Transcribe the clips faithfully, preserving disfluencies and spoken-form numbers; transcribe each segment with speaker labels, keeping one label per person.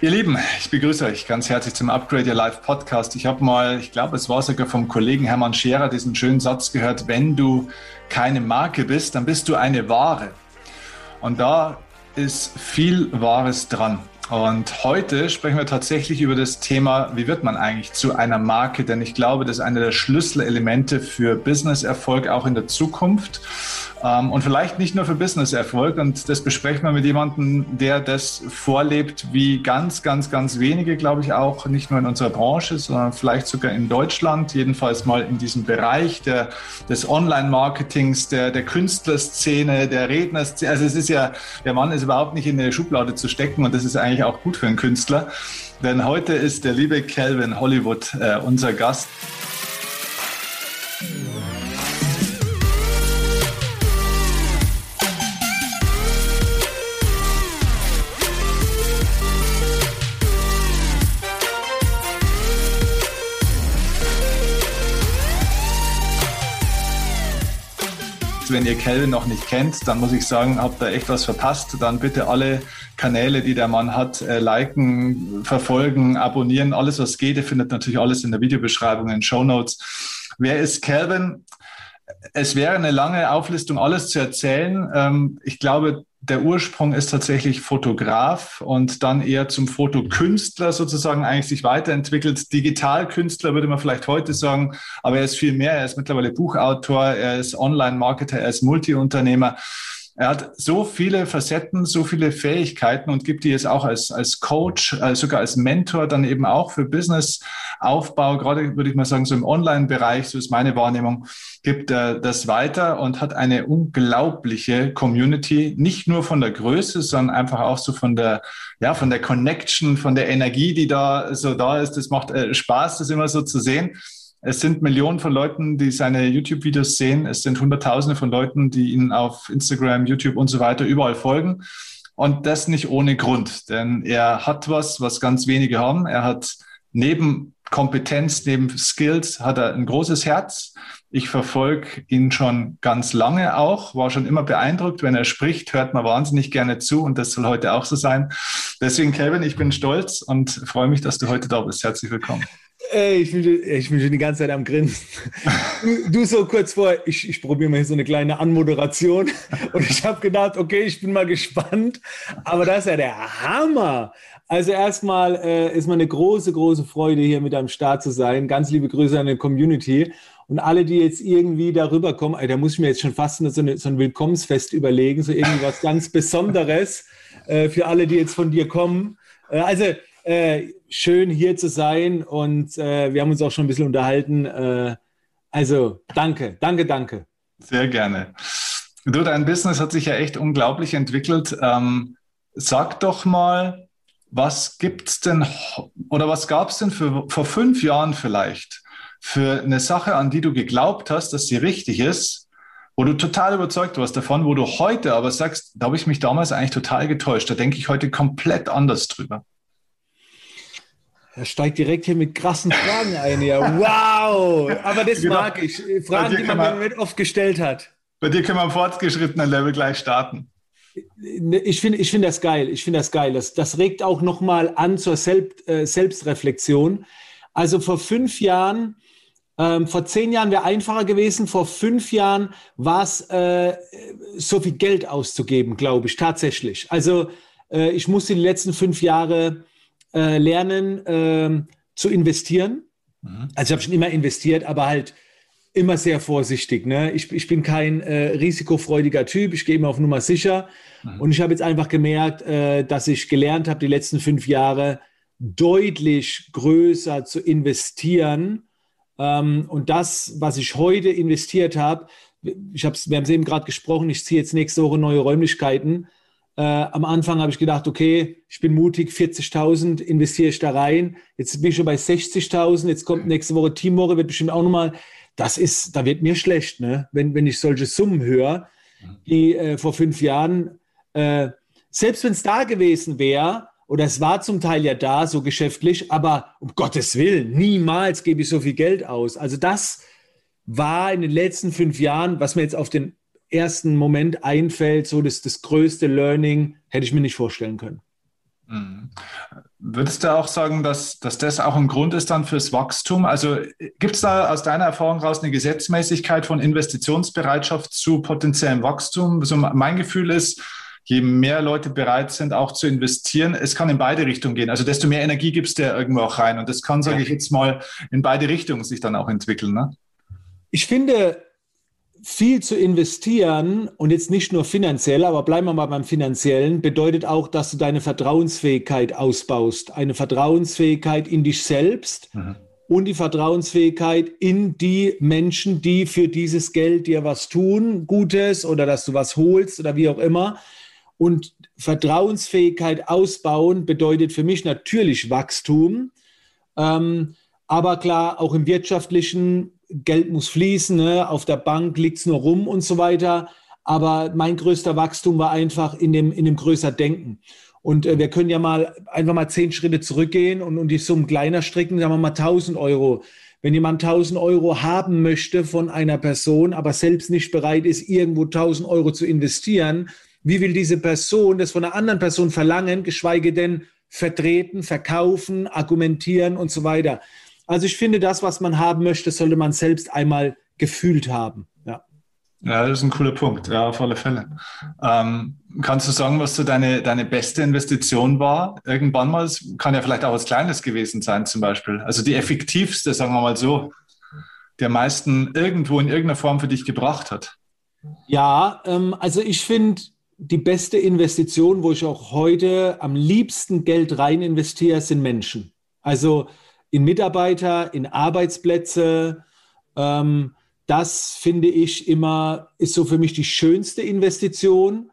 Speaker 1: Ihr Lieben, ich begrüße euch ganz herzlich zum Upgrade Your Life Podcast. Ich habe mal, ich glaube, es war sogar vom Kollegen Hermann Scherer, diesen schönen Satz gehört: Wenn du keine Marke bist, dann bist du eine Ware. Und da ist viel Wahres dran. Und heute sprechen wir tatsächlich über das Thema, wie wird man eigentlich zu einer Marke? Denn ich glaube, das ist einer der Schlüsselelemente für Business-Erfolg auch in der Zukunft. Und vielleicht nicht nur für Business-Erfolg. Und das besprechen wir mit jemandem, der das vorlebt, wie ganz, ganz, ganz wenige, glaube ich, auch nicht nur in unserer Branche, sondern vielleicht sogar in Deutschland, jedenfalls mal in diesem Bereich der, des Online-Marketings, der, der Künstlerszene, der Rednerszene. Also es ist ja, der Mann ist überhaupt nicht in eine Schublade zu stecken, und das ist eigentlich auch gut für einen Künstler. Denn heute ist der liebe Calvin Hollywood äh, unser Gast. Wenn ihr Calvin noch nicht kennt, dann muss ich sagen, habt ihr echt was verpasst. Dann bitte alle Kanäle, die der Mann hat, äh, liken, verfolgen, abonnieren, alles was geht. Ihr findet natürlich alles in der Videobeschreibung, in den Shownotes. Wer ist Calvin? Es wäre eine lange Auflistung, alles zu erzählen. Ähm, ich glaube, der Ursprung ist tatsächlich Fotograf und dann eher zum Fotokünstler sozusagen eigentlich sich weiterentwickelt. Digitalkünstler würde man vielleicht heute sagen, aber er ist viel mehr. Er ist mittlerweile Buchautor, er ist Online-Marketer, er ist Multiunternehmer. Er hat so viele Facetten, so viele Fähigkeiten und gibt die jetzt auch als, als Coach, äh, sogar als Mentor dann eben auch für Businessaufbau, gerade würde ich mal sagen, so im Online-Bereich, so ist meine Wahrnehmung, gibt er das weiter und hat eine unglaubliche Community, nicht nur von der Größe, sondern einfach auch so von der, ja, von der Connection, von der Energie, die da so da ist. Das macht äh, Spaß, das immer so zu sehen. Es sind Millionen von Leuten, die seine YouTube-Videos sehen. Es sind Hunderttausende von Leuten, die ihn auf Instagram, YouTube und so weiter überall folgen. Und das nicht ohne Grund, denn er hat was, was ganz wenige haben. Er hat neben Kompetenz, neben Skills, hat er ein großes Herz. Ich verfolge ihn schon ganz lange auch, war schon immer beeindruckt. Wenn er spricht, hört man wahnsinnig gerne zu, und das soll heute auch so sein. Deswegen, Calvin, ich bin stolz und freue mich, dass du heute da bist. Herzlich willkommen.
Speaker 2: Ey, ich bin, ich bin schon die ganze Zeit am Grinsen. Du, du so kurz vor, ich, ich probiere mal hier so eine kleine Anmoderation, und ich habe gedacht, okay, ich bin mal gespannt, aber das ist ja der Hammer. Also erstmal äh, ist mir eine große, große Freude, hier mit am Start zu sein. Ganz liebe Grüße an die Community und alle, die jetzt irgendwie darüber kommen. Ey, da muss ich mir jetzt schon fast so, eine, so ein Willkommensfest überlegen, so irgendwas ganz Besonderes äh, für alle, die jetzt von dir kommen. Äh, also Äh, schön hier zu sein, und äh, wir haben uns auch schon ein bisschen unterhalten. Äh, also danke, danke, danke.
Speaker 1: Sehr gerne. Du, dein Business hat sich ja echt unglaublich entwickelt. Ähm, sag doch mal, was gibt's denn oder was gab es denn für, vor fünf Jahren vielleicht für eine Sache, an die du geglaubt hast, dass sie richtig ist, wo du total überzeugt warst davon, wo du heute aber sagst, da habe ich mich damals eigentlich total getäuscht. Da denke ich heute komplett anders drüber.
Speaker 2: Er steigt direkt hier mit krassen Fragen ein. Ja, wow! Aber das genau. mag ich. Fragen, die man mir nicht oft gestellt hat.
Speaker 1: Bei dir können wir am fortgeschrittenen Level gleich starten.
Speaker 2: Ich finde ich find das geil. Ich finde das geil. Das, das regt auch nochmal an zur Selbst, äh, Selbstreflexion. Also vor fünf Jahren, ähm, vor zehn Jahren wäre einfacher gewesen. Vor fünf Jahren war es äh, so viel Geld auszugeben, glaube ich, tatsächlich. Also äh, ich musste die letzten fünf Jahre Äh, lernen äh, zu investieren. Mhm. Also ich habe schon immer investiert, aber halt immer sehr vorsichtig. Ne? Ich, ich bin kein äh, risikofreudiger Typ, ich gehe immer auf Nummer sicher. Mhm. Und ich habe jetzt einfach gemerkt, äh, dass ich gelernt habe, die letzten fünf Jahre deutlich größer zu investieren. Ähm, und das, was ich heute investiert habe, ich hab's, wir haben es eben gerade gesprochen, ich ziehe jetzt nächste Woche neue Räumlichkeiten. Äh, am Anfang habe ich gedacht, okay, ich bin mutig, vierzigtausend investiere ich da rein. Jetzt bin ich schon bei sechzigtausend. Jetzt kommt nächste Woche Teamwoche, wird bestimmt auch nochmal. Das ist, da wird mir schlecht, ne? Wenn, wenn ich solche Summen höre, die äh, vor fünf Jahren, äh, selbst wenn es da gewesen wäre, oder es war zum Teil ja da, so geschäftlich, aber um Gottes Willen, niemals gebe ich so viel Geld aus. Also das war in den letzten fünf Jahren, was mir jetzt auf den ersten Moment einfällt, so das, das größte Learning, hätte ich mir nicht vorstellen können.
Speaker 1: Mhm. Würdest du auch sagen, dass, dass das auch ein Grund ist dann fürs Wachstum? Also gibt es da aus deiner Erfahrung heraus eine Gesetzmäßigkeit von Investitionsbereitschaft zu potenziellem Wachstum? Also mein Gefühl ist, je mehr Leute bereit sind, auch zu investieren, es kann in beide Richtungen gehen. Also desto mehr Energie gibst du ja irgendwo auch rein. Und das kann, sage ich jetzt mal, in beide Richtungen sich dann auch entwickeln, ne?
Speaker 2: Ich finde, viel zu investieren und jetzt nicht nur finanziell, aber bleiben wir mal beim Finanziellen, bedeutet auch, dass du deine Vertrauensfähigkeit ausbaust. Eine Vertrauensfähigkeit in dich selbst mhm. und die Vertrauensfähigkeit in die Menschen, die für dieses Geld dir was tun, Gutes oder dass du was holst oder wie auch immer. Und Vertrauensfähigkeit ausbauen bedeutet für mich natürlich Wachstum. Ähm, aber klar, auch im wirtschaftlichen, Geld muss fließen, ne? Auf der Bank liegt es nur rum und so weiter. Aber mein größter Wachstum war einfach in dem, in dem größer Denken. Und äh, wir können ja mal einfach mal zehn Schritte zurückgehen und, und die Summen kleiner stricken, sagen wir mal tausend Euro. Wenn jemand tausend Euro haben möchte von einer Person, aber selbst nicht bereit ist, irgendwo tausend Euro zu investieren, wie will diese Person das von einer anderen Person verlangen, geschweige denn vertreten, verkaufen, argumentieren und so weiter. Also ich finde, das, was man haben möchte, sollte man selbst einmal gefühlt haben. Ja,
Speaker 1: ja, das ist ein cooler Punkt, ja, auf alle Fälle. Ähm, kannst du sagen, was so deine, deine beste Investition war? Irgendwann mal, es kann ja vielleicht auch was Kleines gewesen sein zum Beispiel. Also die effektivste, sagen wir mal so, die am meisten irgendwo in irgendeiner Form für dich gebracht hat.
Speaker 2: Ja, ähm, also ich finde, die beste Investition, wo ich auch heute am liebsten Geld rein investiere, sind Menschen. Also in Mitarbeiter, in Arbeitsplätze. Ähm, das finde ich immer, ist so für mich die schönste Investition.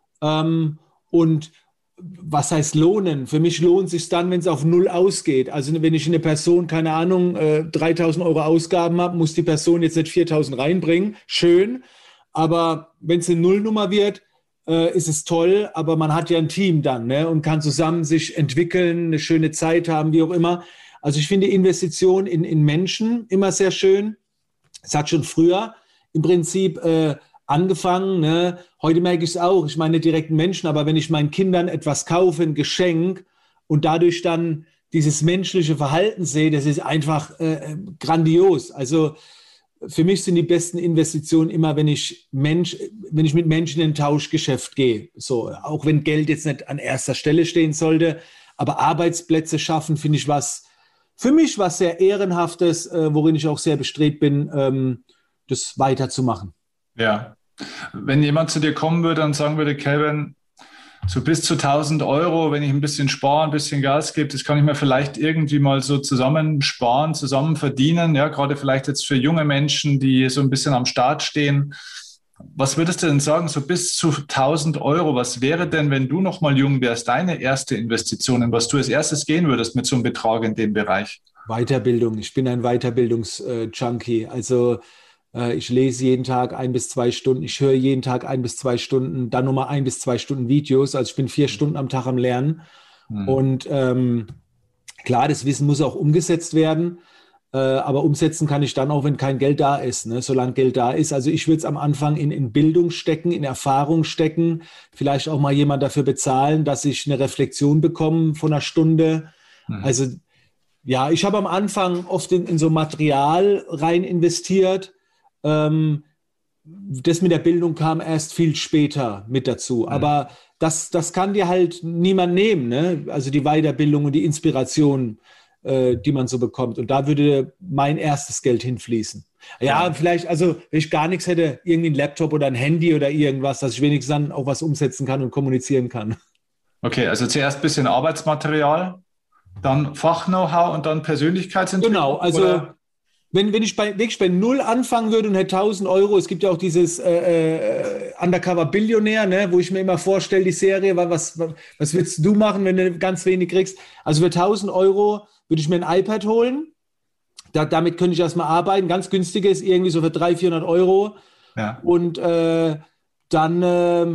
Speaker 2: Ähm, und was heißt lohnen? Für mich lohnt es sich dann, wenn es auf Null ausgeht. Also wenn ich eine Person, keine Ahnung, äh, dreitausend Euro Ausgaben habe, muss die Person jetzt nicht viertausend reinbringen. Schön. Aber wenn es eine Nullnummer wird, äh, ist es toll. Aber man hat ja ein Team dann, ne? Und kann zusammen sich entwickeln, eine schöne Zeit haben, wie auch immer. Also ich finde Investition in, in Menschen immer sehr schön. Es hat schon früher im Prinzip äh, angefangen. Ne? Heute merke ich es auch. Ich meine direkten Menschen, aber wenn ich meinen Kindern etwas kaufe, ein Geschenk und dadurch dann dieses menschliche Verhalten sehe, das ist einfach äh, grandios. Also für mich sind die besten Investitionen immer, wenn ich Mensch, wenn ich mit Menschen in ein Tauschgeschäft gehe. So, auch wenn Geld jetzt nicht an erster Stelle stehen sollte, aber Arbeitsplätze schaffen, finde ich was. Für mich was sehr Ehrenhaftes, äh, worin ich auch sehr bestrebt bin, ähm, das weiterzumachen.
Speaker 1: Ja. Wenn jemand zu dir kommen würde und sagen würde, Kevin, so bis zu tausend Euro, wenn ich ein bisschen spare, ein bisschen Gas gebe, das kann ich mir vielleicht irgendwie mal so zusammen sparen, zusammen verdienen, ja, gerade vielleicht jetzt für junge Menschen, die so ein bisschen am Start stehen. Was würdest du denn sagen, so bis zu tausend Euro, was wäre denn, wenn du noch mal jung wärst, deine erste Investition, in was du als erstes gehen würdest mit so einem Betrag in dem Bereich?
Speaker 2: Weiterbildung. Ich bin ein Weiterbildungs-Junkie. Also äh, ich lese jeden Tag ein bis zwei Stunden, ich höre jeden Tag ein bis zwei Stunden, dann nochmal ein bis zwei Stunden Videos. Also ich bin vier Stunden am Tag am Lernen. Hm. Und ähm, klar, das Wissen muss auch umgesetzt werden. Aber umsetzen kann ich dann auch, wenn kein Geld da ist, ne? Solange Geld da ist. Also ich würde es am Anfang in, in Bildung stecken, in Erfahrung stecken, vielleicht auch mal jemand dafür bezahlen, dass ich eine Reflexion bekomme von einer Stunde. Mhm. Also ja, ich habe am Anfang oft in, in so Material rein investiert. Ähm, das mit der Bildung kam erst viel später mit dazu. Mhm. Aber das, das kann dir halt niemand nehmen, ne? Also die Weiterbildung und die Inspiration, die man so bekommt. Und da würde mein erstes Geld hinfließen. Ja, ja, vielleicht, also wenn ich gar nichts hätte, irgendwie ein Laptop oder ein Handy oder irgendwas, dass ich wenigstens dann auch was umsetzen kann und kommunizieren kann.
Speaker 1: Okay, also zuerst ein bisschen Arbeitsmaterial, dann Fach-Know-how und dann Persönlichkeitsentwicklung?
Speaker 2: Genau, also oder? Wenn, wenn ich bei, wirklich bei Null anfangen würde und hätte tausend Euro, es gibt ja auch dieses äh, äh, Undercover-Billionär, ne, wo ich mir immer vorstelle, die Serie, was, was, was willst du machen, wenn du ganz wenig kriegst? Also für tausend Euro würde ich mir ein iPad holen. Da, damit könnte ich erstmal arbeiten. Ganz günstiges, irgendwie so für dreihundert, vierhundert Euro. Ja. Und äh, dann, äh,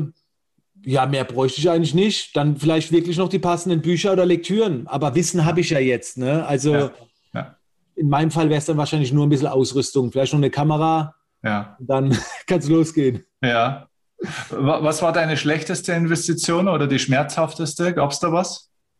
Speaker 2: ja, mehr bräuchte ich eigentlich nicht. Dann vielleicht wirklich noch die passenden Bücher oder Lektüren. Aber Wissen habe ich ja jetzt. Ne? Also ja. Ja. In meinem Fall wäre es dann wahrscheinlich nur ein bisschen Ausrüstung. Vielleicht noch eine Kamera. Ja. Dann kann es losgehen.
Speaker 1: Ja. Was war deine schlechteste Investition oder die schmerzhafteste? Gab es da was?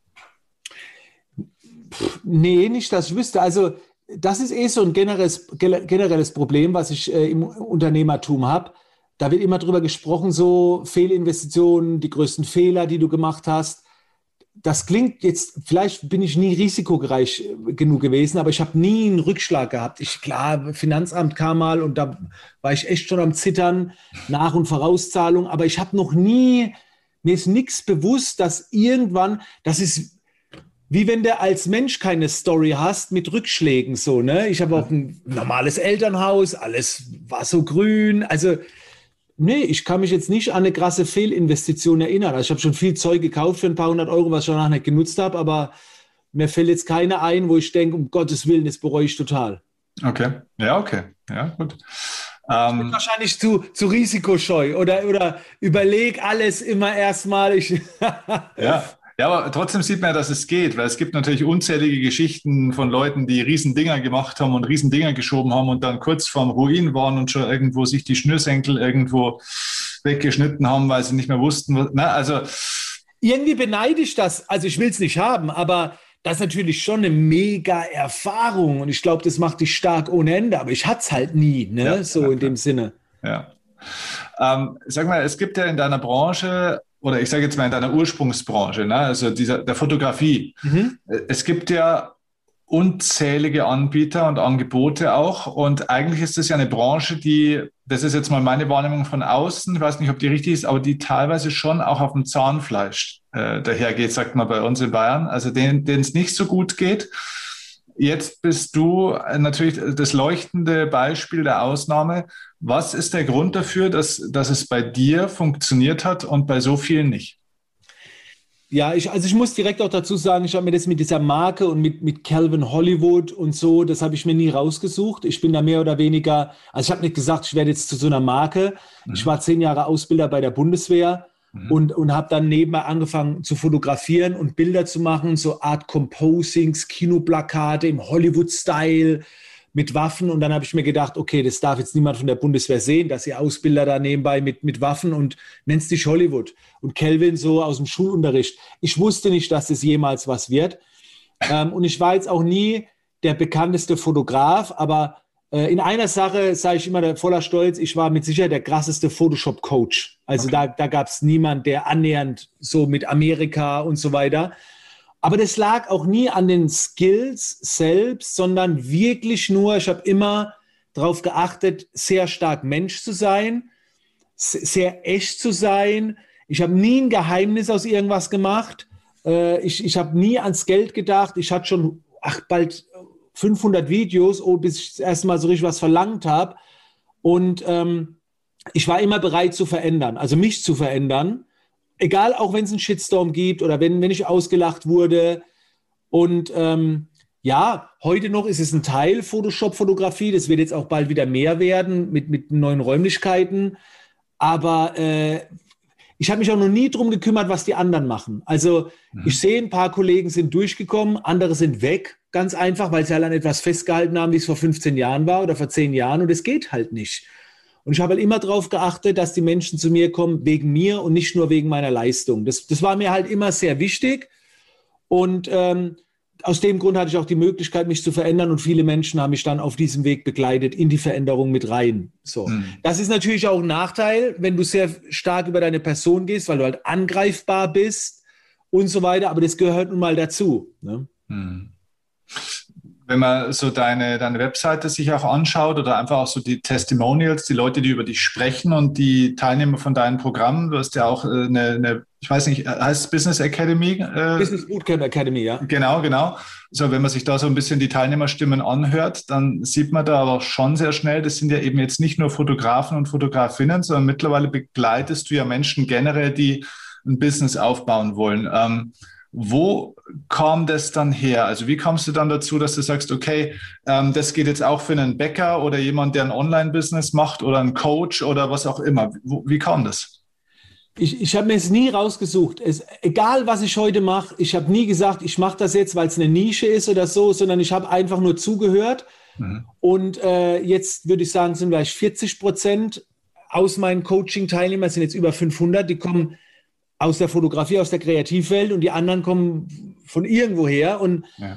Speaker 2: Pff, nee, nicht, dass ich wüsste. Also das ist eh so ein generelles, generelles Problem, was ich äh, im Unternehmertum habe. Da wird immer drüber gesprochen, so Fehlinvestitionen, die größten Fehler, die du gemacht hast. Das klingt jetzt, vielleicht bin ich nie risikoreich genug gewesen, aber ich habe nie einen Rückschlag gehabt. Ich, klar, Finanzamt kam mal und da war ich echt schon am Zittern, Nach- und Vorauszahlung, aber ich habe noch nie, mir ist nichts bewusst, dass irgendwann, das ist wie wenn du als Mensch keine Story hast mit Rückschlägen, so, ne? Ich habe auch ein normales Elternhaus, alles war so grün, also nee, ich kann mich jetzt nicht an eine krasse Fehlinvestition erinnern. Also ich habe schon viel Zeug gekauft für ein paar hundert Euro, was ich danach nicht genutzt habe, aber mir fällt jetzt keine ein, wo ich denke, um Gottes Willen, das bereue ich total.
Speaker 1: Okay, ja, okay, ja, gut.
Speaker 2: Ich bin wahrscheinlich zu, zu risikoscheu oder, oder überleg alles immer erstmal. Ich
Speaker 1: ja. Ja, aber trotzdem sieht man ja, dass es geht, weil es gibt natürlich unzählige Geschichten von Leuten, die Riesendinger gemacht haben und Riesendinger geschoben haben und dann kurz vorm Ruin waren und schon irgendwo sich die Schnürsenkel irgendwo weggeschnitten haben, weil sie nicht mehr wussten, was, na, also.
Speaker 2: Irgendwie beneide ich das, also ich will es nicht haben, aber das ist natürlich schon eine mega Erfahrung und ich glaube, das macht dich stark ohne Ende, aber ich hatte es halt nie, ne, ja, so ja, in dem Sinne.
Speaker 1: Ja. Ähm, sag mal, es gibt ja in deiner Branche oder ich sage jetzt mal in deiner Ursprungsbranche, ne? Also dieser, der Fotografie. Mhm. Es gibt ja unzählige Anbieter und Angebote auch und eigentlich ist das ja eine Branche, die, das ist jetzt mal meine Wahrnehmung von außen, ich weiß nicht, ob die richtig ist, aber die teilweise schon auch auf dem Zahnfleisch äh, dahergeht, sagt man bei uns in Bayern, also denen es nicht so gut geht. Jetzt bist du natürlich das leuchtende Beispiel der Ausnahme. Was ist der Grund dafür, dass, dass es bei dir funktioniert hat und bei so vielen nicht?
Speaker 2: Ja, ich, also ich muss direkt auch dazu sagen, ich habe mir das mit dieser Marke und mit, mit Calvin Hollywood und so, das habe ich mir nie rausgesucht. Ich bin da mehr oder weniger, also ich habe nicht gesagt, ich werde jetzt zu so einer Marke. Mhm. Ich war zehn Jahre Ausbilder bei der Bundeswehr. Mhm. Und, und habe dann nebenbei angefangen zu fotografieren und Bilder zu machen, so Art Composings, Kinoplakate im Hollywood-Style mit Waffen. Und dann habe ich mir gedacht, okay, das darf jetzt niemand von der Bundeswehr sehen, dass ihr Ausbilder da nebenbei mit, mit Waffen und nennst dich Hollywood. Und Calvin so aus dem Schulunterricht. Ich wusste nicht, dass das jemals was wird. Ähm, und ich war jetzt auch nie der bekannteste Fotograf, aber in einer Sache sage ich immer voller Stolz, ich war mit Sicherheit der krasseste Photoshop-Coach. Also okay. da, da gab es niemand, der annähernd so mit Amerika und so weiter. Aber das lag auch nie an den Skills selbst, sondern wirklich nur, ich habe immer darauf geachtet, sehr stark Mensch zu sein, sehr echt zu sein. Ich habe nie ein Geheimnis aus irgendwas gemacht. Ich, ich habe nie ans Geld gedacht. Ich hatte schon, ach, bald fünfhundert Videos, oh, bis ich das erste Mal so richtig was verlangt habe. Und ähm, ich war immer bereit zu verändern, also mich zu verändern. Egal, auch wenn es einen Shitstorm gibt oder wenn, wenn ich ausgelacht wurde. Und ähm, ja, heute noch ist es ein Teil Photoshop-Fotografie. Das wird jetzt auch bald wieder mehr werden mit, mit neuen Räumlichkeiten. Aber äh, ich habe mich auch noch nie drum gekümmert, was die anderen machen. Also mhm. ich sehe, ein paar Kollegen sind durchgekommen, andere sind weg. Ganz einfach, weil sie halt an etwas festgehalten haben, wie es vor fünfzehn Jahren war oder vor zehn Jahren und es geht halt nicht. Und ich habe halt immer darauf geachtet, dass die Menschen zu mir kommen wegen mir und nicht nur wegen meiner Leistung. Das, das war mir halt immer sehr wichtig und ähm, aus dem Grund hatte ich auch die Möglichkeit, mich zu verändern und viele Menschen haben mich dann auf diesem Weg begleitet, in die Veränderung mit rein. So. Mhm. Das ist natürlich auch ein Nachteil, wenn du sehr stark über deine Person gehst, weil du halt angreifbar bist und so weiter, aber das gehört nun mal dazu. Ne?
Speaker 1: Mhm. Wenn man so deine, deine Webseite sich auch anschaut oder einfach auch so die Testimonials, die Leute, die über dich sprechen und die Teilnehmer von deinen Programmen, du hast ja auch eine, eine ich weiß nicht, heißt es Business Academy? Äh,
Speaker 2: Business Bootcamp Academy, ja.
Speaker 1: Genau, genau. So, wenn man sich da so ein bisschen die Teilnehmerstimmen anhört, dann sieht man da aber schon sehr schnell, das sind ja eben jetzt nicht nur Fotografen und Fotografinnen, sondern mittlerweile begleitest du ja Menschen generell, die ein Business aufbauen wollen. Ähm, Wo kam das dann her? Also wie kommst du dann dazu, dass du sagst, okay, ähm, das geht jetzt auch für einen Bäcker oder jemand, der ein Online-Business macht oder einen Coach oder was auch immer? Wo, wie kam das?
Speaker 2: Ich, ich habe mir es nie rausgesucht. Es, egal, was ich heute mache, ich habe nie gesagt, ich mache das jetzt, weil es eine Nische ist oder so, sondern ich habe einfach nur zugehört. Mhm. Und äh, jetzt würde ich sagen, sind vielleicht vierzig Prozent aus meinen Coaching-Teilnehmern, sind jetzt über fünfhundert, die kommen aus der Fotografie, aus der Kreativwelt und die anderen kommen von irgendwoher. Und ja.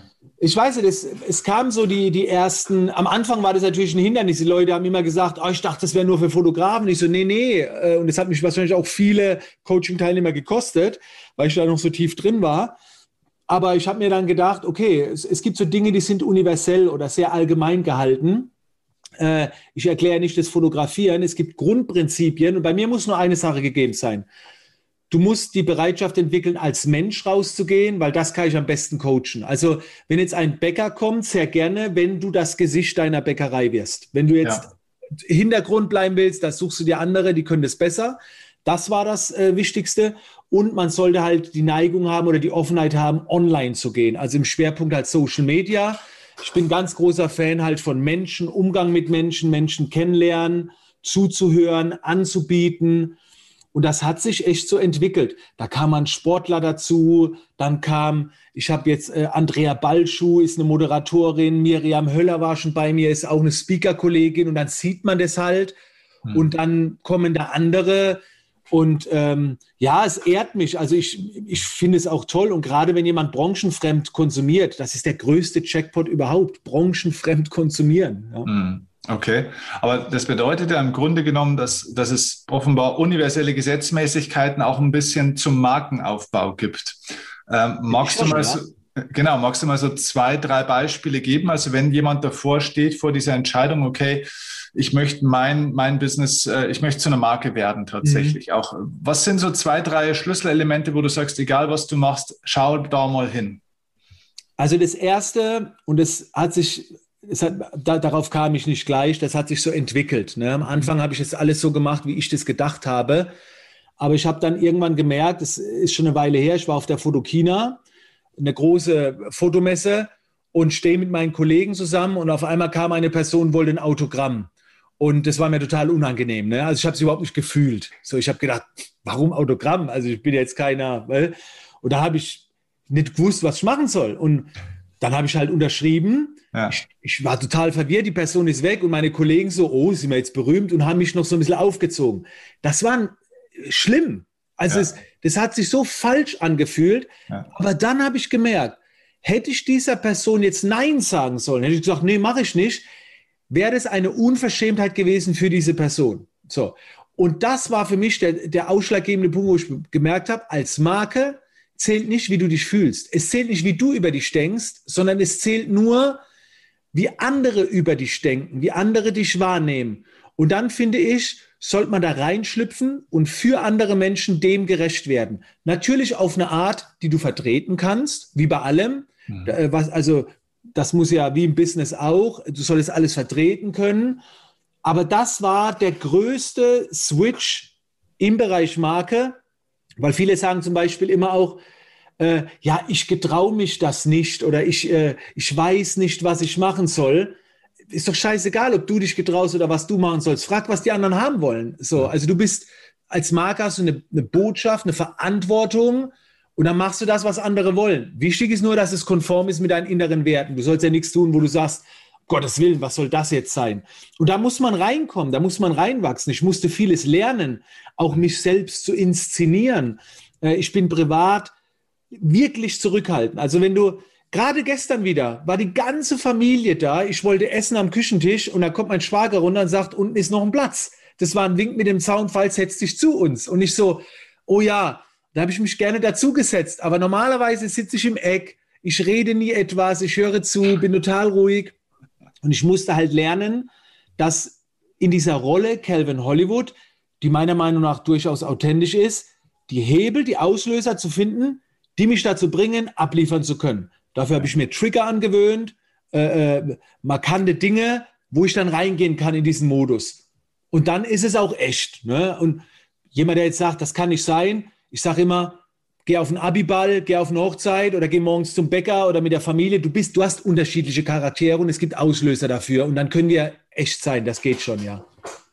Speaker 2: Ich weiß nicht, es, es kam so die, die ersten, am Anfang war das natürlich ein Hindernis. Die Leute haben immer gesagt, oh, ich dachte, das wäre nur für Fotografen. Ich so, nee, nee. Und das hat mich wahrscheinlich auch viele Coaching-Teilnehmer gekostet, weil ich da noch so tief drin war. Aber ich habe mir dann gedacht, okay, es, es gibt so Dinge, die sind universell oder sehr allgemein gehalten. Äh, ich erkläre nicht das Fotografieren. Es gibt Grundprinzipien und bei mir muss nur eine Sache gegeben sein. Du musst die Bereitschaft entwickeln, als Mensch rauszugehen, weil das kann ich am besten coachen. Also wenn jetzt ein Bäcker kommt, sehr gerne, wenn du das Gesicht deiner Bäckerei wirst. Wenn du jetzt ja. Hintergrund bleiben willst, das suchst du dir andere, die können das besser. Das war das äh, Wichtigste. Und man sollte halt die Neigung haben oder die Offenheit haben, online zu gehen. Also im Schwerpunkt halt Social Media. Ich bin ganz großer Fan halt von Menschen, Umgang mit Menschen, Menschen kennenlernen, zuzuhören, anzubieten. Und das hat sich echt so entwickelt. Da kam ein Sportler dazu, dann kam, ich habe jetzt äh, Andrea Balschuh, ist eine Moderatorin, Miriam Höller war schon bei mir, ist auch eine Speaker-Kollegin und dann sieht man das halt. Hm. Und dann kommen da andere und ähm, ja, es ehrt mich. Also ich, ich finde es auch toll und gerade wenn jemand branchenfremd konsumiert, das ist der größte Jackpot überhaupt, branchenfremd konsumieren. Ja.
Speaker 1: Hm. Okay, aber das bedeutet ja im Grunde genommen, dass, dass es offenbar universelle Gesetzmäßigkeiten auch ein bisschen zum Markenaufbau gibt. Ähm, magst du mal so, genau, magst du mal so zwei, drei Beispiele geben? Also wenn jemand davor steht, vor dieser Entscheidung, okay, ich möchte mein, mein Business, äh, ich möchte zu einer Marke werden tatsächlich mhm. auch. Was sind so zwei, drei Schlüsselelemente, wo du sagst, egal was du machst, schau da mal hin?
Speaker 2: Also das Erste, und das hat sich... Es hat, da, darauf kam ich nicht gleich, das hat sich so entwickelt. Ne? Am Anfang habe ich das alles so gemacht, wie ich das gedacht habe. Aber ich habe dann irgendwann gemerkt, es ist schon eine Weile her, ich war auf der Fotokina, eine große Fotomesse und stehe mit meinen Kollegen zusammen und auf einmal kam eine Person, wollte ein Autogramm. Und das war mir total unangenehm. Ne? Also ich habe es überhaupt nicht gefühlt. So, ich habe gedacht, warum Autogramm? Also ich bin jetzt keiner. Weil, und da habe ich nicht gewusst, was ich machen soll. Und dann habe ich halt unterschrieben. Ja. Ich, ich war total verwirrt, die Person ist weg und meine Kollegen so, oh, sind wir jetzt berühmt und haben mich noch so ein bisschen aufgezogen. Das war schlimm. Also ja. es, das hat sich so falsch angefühlt. Ja. Aber dann habe ich gemerkt, hätte ich dieser Person jetzt Nein sagen sollen, hätte ich gesagt, nee, mache ich nicht, wäre das eine Unverschämtheit gewesen für diese Person. So. Und das war für mich der, der ausschlaggebende Punkt, wo ich gemerkt habe, als Marke zählt nicht, wie du dich fühlst. Es zählt nicht, wie du über dich denkst, sondern es zählt nur, wie andere über dich denken, wie andere dich wahrnehmen. Und dann, finde ich, sollte man da reinschlüpfen und für andere Menschen dem gerecht werden. Natürlich auf eine Art, die du vertreten kannst, wie bei allem. Mhm. Was, also das muss ja wie im Business auch, du solltest alles vertreten können. Aber das war der größte Switch im Bereich Marke, weil viele sagen zum Beispiel immer auch, Äh, ja, ich getraue mich das nicht oder ich, äh, ich weiß nicht, was ich machen soll. Ist doch scheißegal, ob du dich getraust oder was du machen sollst. Frag, was die anderen haben wollen. So, also du bist als Marke, hast du eine, eine Botschaft, eine Verantwortung und dann machst du das, was andere wollen. Wichtig ist nur, dass es konform ist mit deinen inneren Werten. Du sollst ja nichts tun, wo du sagst, Gottes Willen, was soll das jetzt sein? Und da muss man reinkommen, da muss man reinwachsen. Ich musste vieles lernen, auch mich selbst zu inszenieren. Äh, ich bin privat wirklich zurückhalten. Also wenn du, gerade gestern wieder, war die ganze Familie da, ich wollte essen am Küchentisch und da kommt mein Schwager runter und sagt, unten ist noch ein Platz. Das war ein Wink mit dem Zaunfall, setz dich zu uns. Und ich so, oh ja, da habe ich mich gerne dazugesetzt. Aber normalerweise sitze ich im Eck, ich rede nie etwas, ich höre zu, bin total ruhig. Und ich musste halt lernen, dass in dieser Rolle Calvin Hollywood, die meiner Meinung nach durchaus authentisch ist, die Hebel, die Auslöser zu finden, die mich dazu bringen, abliefern zu können. Dafür habe ich mir Trigger angewöhnt, äh, äh, markante Dinge, wo ich dann reingehen kann in diesen Modus. Und dann ist es auch echt. Ne? Und jemand, der jetzt sagt, das kann nicht sein, ich sage immer, geh auf einen Abiball, geh auf eine Hochzeit oder geh morgens zum Bäcker oder mit der Familie. Du bist, du hast unterschiedliche Charaktere und es gibt Auslöser dafür. Und dann können die ja echt sein. Das geht schon, ja.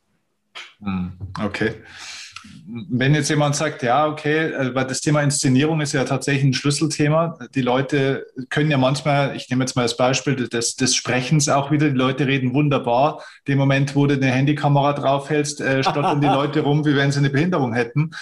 Speaker 1: Okay. Wenn jetzt jemand sagt, ja, okay, weil das Thema Inszenierung ist ja tatsächlich ein Schlüsselthema. Die Leute können ja manchmal, ich nehme jetzt mal das Beispiel des, des Sprechens auch wieder, die Leute reden wunderbar. Dem Moment, wo du eine Handykamera draufhältst, äh, stottern die Leute rum, wie wenn sie eine Behinderung hätten.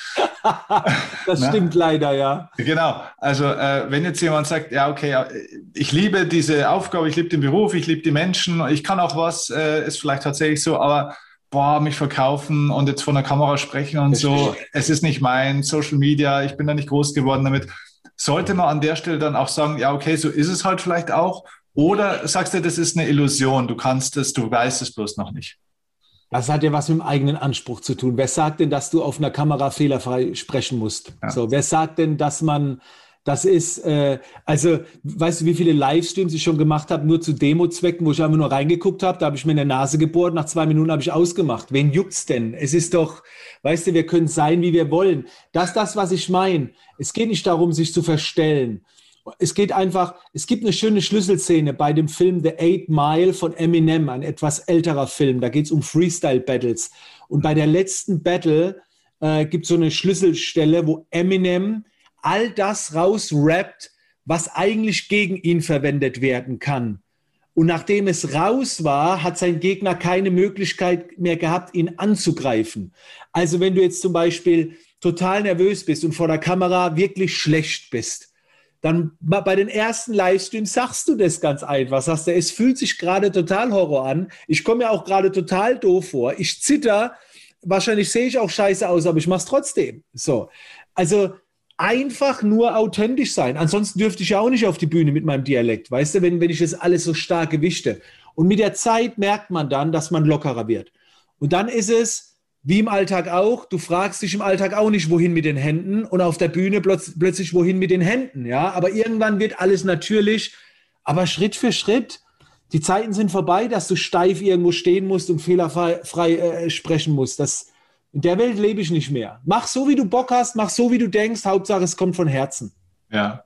Speaker 2: Das stimmt leider, ja.
Speaker 1: Genau. Also äh, wenn jetzt jemand sagt, ja, okay, ich liebe diese Aufgabe, ich liebe den Beruf, ich liebe die Menschen, ich kann auch was, äh, ist vielleicht tatsächlich so, aber boah, mich verkaufen und jetzt vor der Kamera sprechen und so, es ist nicht mein Social Media, ich bin da nicht groß geworden damit. Sollte man an der Stelle dann auch sagen, ja, okay, so ist es halt vielleicht auch. Oder sagst du, das ist eine Illusion, du kannst es, du weißt es bloß noch nicht?
Speaker 2: Das hat ja was mit dem eigenen Anspruch zu tun. Wer sagt denn, dass du auf einer Kamera fehlerfrei sprechen musst? Ja. So, wer sagt denn, dass man, das ist, äh, also, weißt du, wie viele Livestreams ich schon gemacht habe, nur zu Demo-Zwecken, wo ich einfach nur reingeguckt habe, da habe ich mir in der Nase gebohrt, nach zwei Minuten habe ich ausgemacht. Wen juckt's denn? Es ist doch, weißt du, wir können sein, wie wir wollen. Das ist das, was ich meine. Es geht nicht darum, sich zu verstellen. Es geht einfach, es gibt eine schöne Schlüsselszene bei dem Film The Eight Mile von Eminem, ein etwas älterer Film. Da geht es um Freestyle-Battles. Und bei der letzten Battle äh, gibt es so eine Schlüsselstelle, wo Eminem all das rausrappt, was eigentlich gegen ihn verwendet werden kann. Und nachdem es raus war, hat sein Gegner keine Möglichkeit mehr gehabt, ihn anzugreifen. Also wenn du jetzt zum Beispiel total nervös bist und vor der Kamera wirklich schlecht bist, dann bei den ersten Livestreams sagst du das ganz einfach. Sagst du, es fühlt sich gerade total Horror an. Ich komme mir auch gerade total doof vor. Ich zitter. Wahrscheinlich sehe ich auch scheiße aus, aber ich mache es trotzdem. So. Also einfach nur authentisch sein. Ansonsten dürfte ich ja auch nicht auf die Bühne mit meinem Dialekt. Weißt du, wenn, wenn ich das alles so stark gewichte. Und mit der Zeit merkt man dann, dass man lockerer wird. Und dann ist es, wie im Alltag auch, du fragst dich im Alltag auch nicht, wohin mit den Händen und auf der Bühne plötz- plötzlich, wohin mit den Händen, ja, aber irgendwann wird alles natürlich, aber Schritt für Schritt, die Zeiten sind vorbei, dass du steif irgendwo stehen musst und fehlerfrei frei, äh, sprechen musst, das, in der Welt lebe ich nicht mehr. Mach so, wie du Bock hast, mach so, wie du denkst, Hauptsache es kommt von Herzen.
Speaker 1: Ja.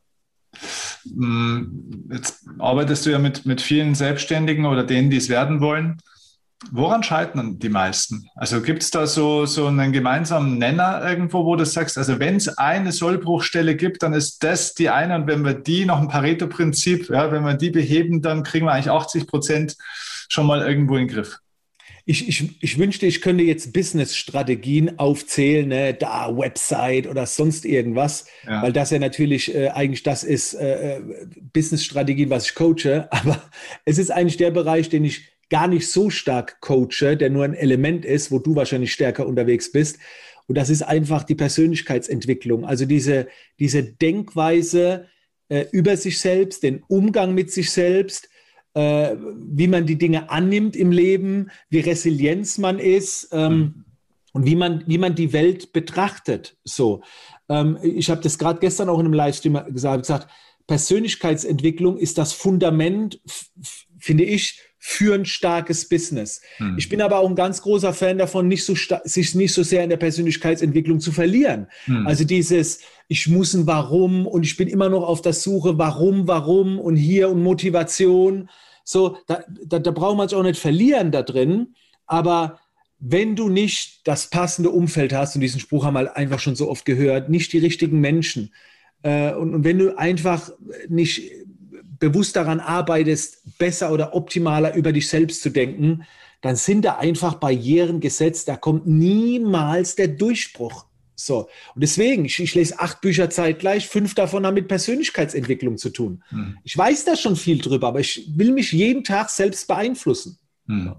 Speaker 1: Jetzt arbeitest du ja mit, mit vielen Selbstständigen oder denen, die es werden wollen. Woran scheitern die meisten? Also gibt es da so, so einen gemeinsamen Nenner irgendwo, wo du sagst, also wenn es eine Sollbruchstelle gibt, dann ist das die eine und wenn wir die noch ein Pareto-Prinzip, ja, wenn wir die beheben, dann kriegen wir eigentlich achtzig Prozent schon mal irgendwo in den Griff.
Speaker 2: Ich, ich, ich wünschte, ich könnte jetzt Business-Strategien aufzählen, ne, da Website oder sonst irgendwas, ja. Weil das ja natürlich äh, eigentlich das ist, äh, Business-Strategien, was ich coache, aber es ist eigentlich der Bereich, den ich gar nicht so stark coache, der nur ein Element ist, wo du wahrscheinlich stärker unterwegs bist. Und das ist einfach die Persönlichkeitsentwicklung. Also diese, diese Denkweise äh, über sich selbst, den Umgang mit sich selbst, äh, wie man die Dinge annimmt im Leben, wie resilient man ist ähm, mhm. und wie man, wie man die Welt betrachtet. So, ähm, ich habe das gerade gestern auch in einem Livestream gesagt, gesagt, Persönlichkeitsentwicklung ist das Fundament, f- f- finde ich, für ein starkes Business. Hm. Ich bin aber auch ein ganz großer Fan davon, nicht so sta- sich nicht so sehr in der Persönlichkeitsentwicklung zu verlieren. Hm. Also dieses, ich muss ein Warum und ich bin immer noch auf der Suche, warum, warum und hier und Motivation. So, da, da, da braucht man sich auch nicht verlieren da drin. Aber wenn du nicht das passende Umfeld hast, und diesen Spruch haben wir einfach schon so oft gehört, nicht die richtigen Menschen, äh, und, und wenn du einfach nicht bewusst daran arbeitest, besser oder optimaler über dich selbst zu denken, dann sind da einfach Barrieren gesetzt, da kommt niemals der Durchbruch. So. Und deswegen, ich, ich lese acht Bücher zeitgleich, fünf davon haben mit Persönlichkeitsentwicklung zu tun. Hm. Ich weiß da schon viel drüber, aber ich will mich jeden Tag selbst beeinflussen.
Speaker 1: Hm.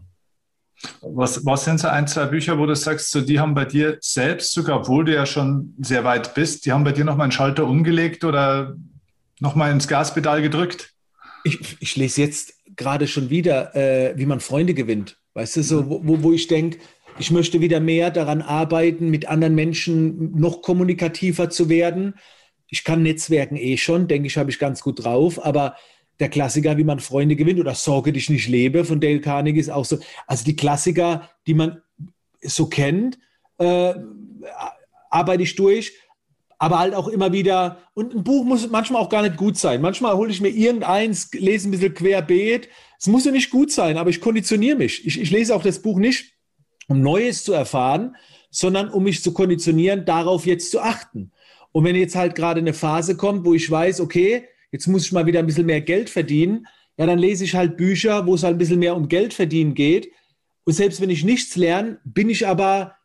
Speaker 1: Was, was sind so ein, zwei Bücher, wo du sagst, so, die haben bei dir selbst sogar, obwohl du ja schon sehr weit bist, die haben bei dir nochmal einen Schalter umgelegt oder nochmal ins Gaspedal gedrückt?
Speaker 2: Ich, ich lese jetzt gerade schon wieder, äh, wie man Freunde gewinnt. Weißt du, so, wo, wo ich denke, ich möchte wieder mehr daran arbeiten, mit anderen Menschen noch kommunikativer zu werden. Ich kann Netzwerken eh schon, denke ich, habe ich ganz gut drauf. Aber der Klassiker, wie man Freunde gewinnt oder Sorge dich nicht lebe von Dale Carnegie ist auch so. Also die Klassiker, die man so kennt, äh, arbeite ich durch. Aber halt auch immer wieder, und ein Buch muss manchmal auch gar nicht gut sein. Manchmal hole ich mir irgendeins, lese ein bisschen querbeet. Es muss ja nicht gut sein, aber ich konditioniere mich. Ich, ich lese auch das Buch nicht, um Neues zu erfahren, sondern um mich zu konditionieren, darauf jetzt zu achten. Und wenn jetzt halt gerade eine Phase kommt, wo ich weiß, okay, jetzt muss ich mal wieder ein bisschen mehr Geld verdienen, ja, dann lese ich halt Bücher, wo es halt ein bisschen mehr um Geld verdienen geht. Und selbst wenn ich nichts lerne, bin ich aber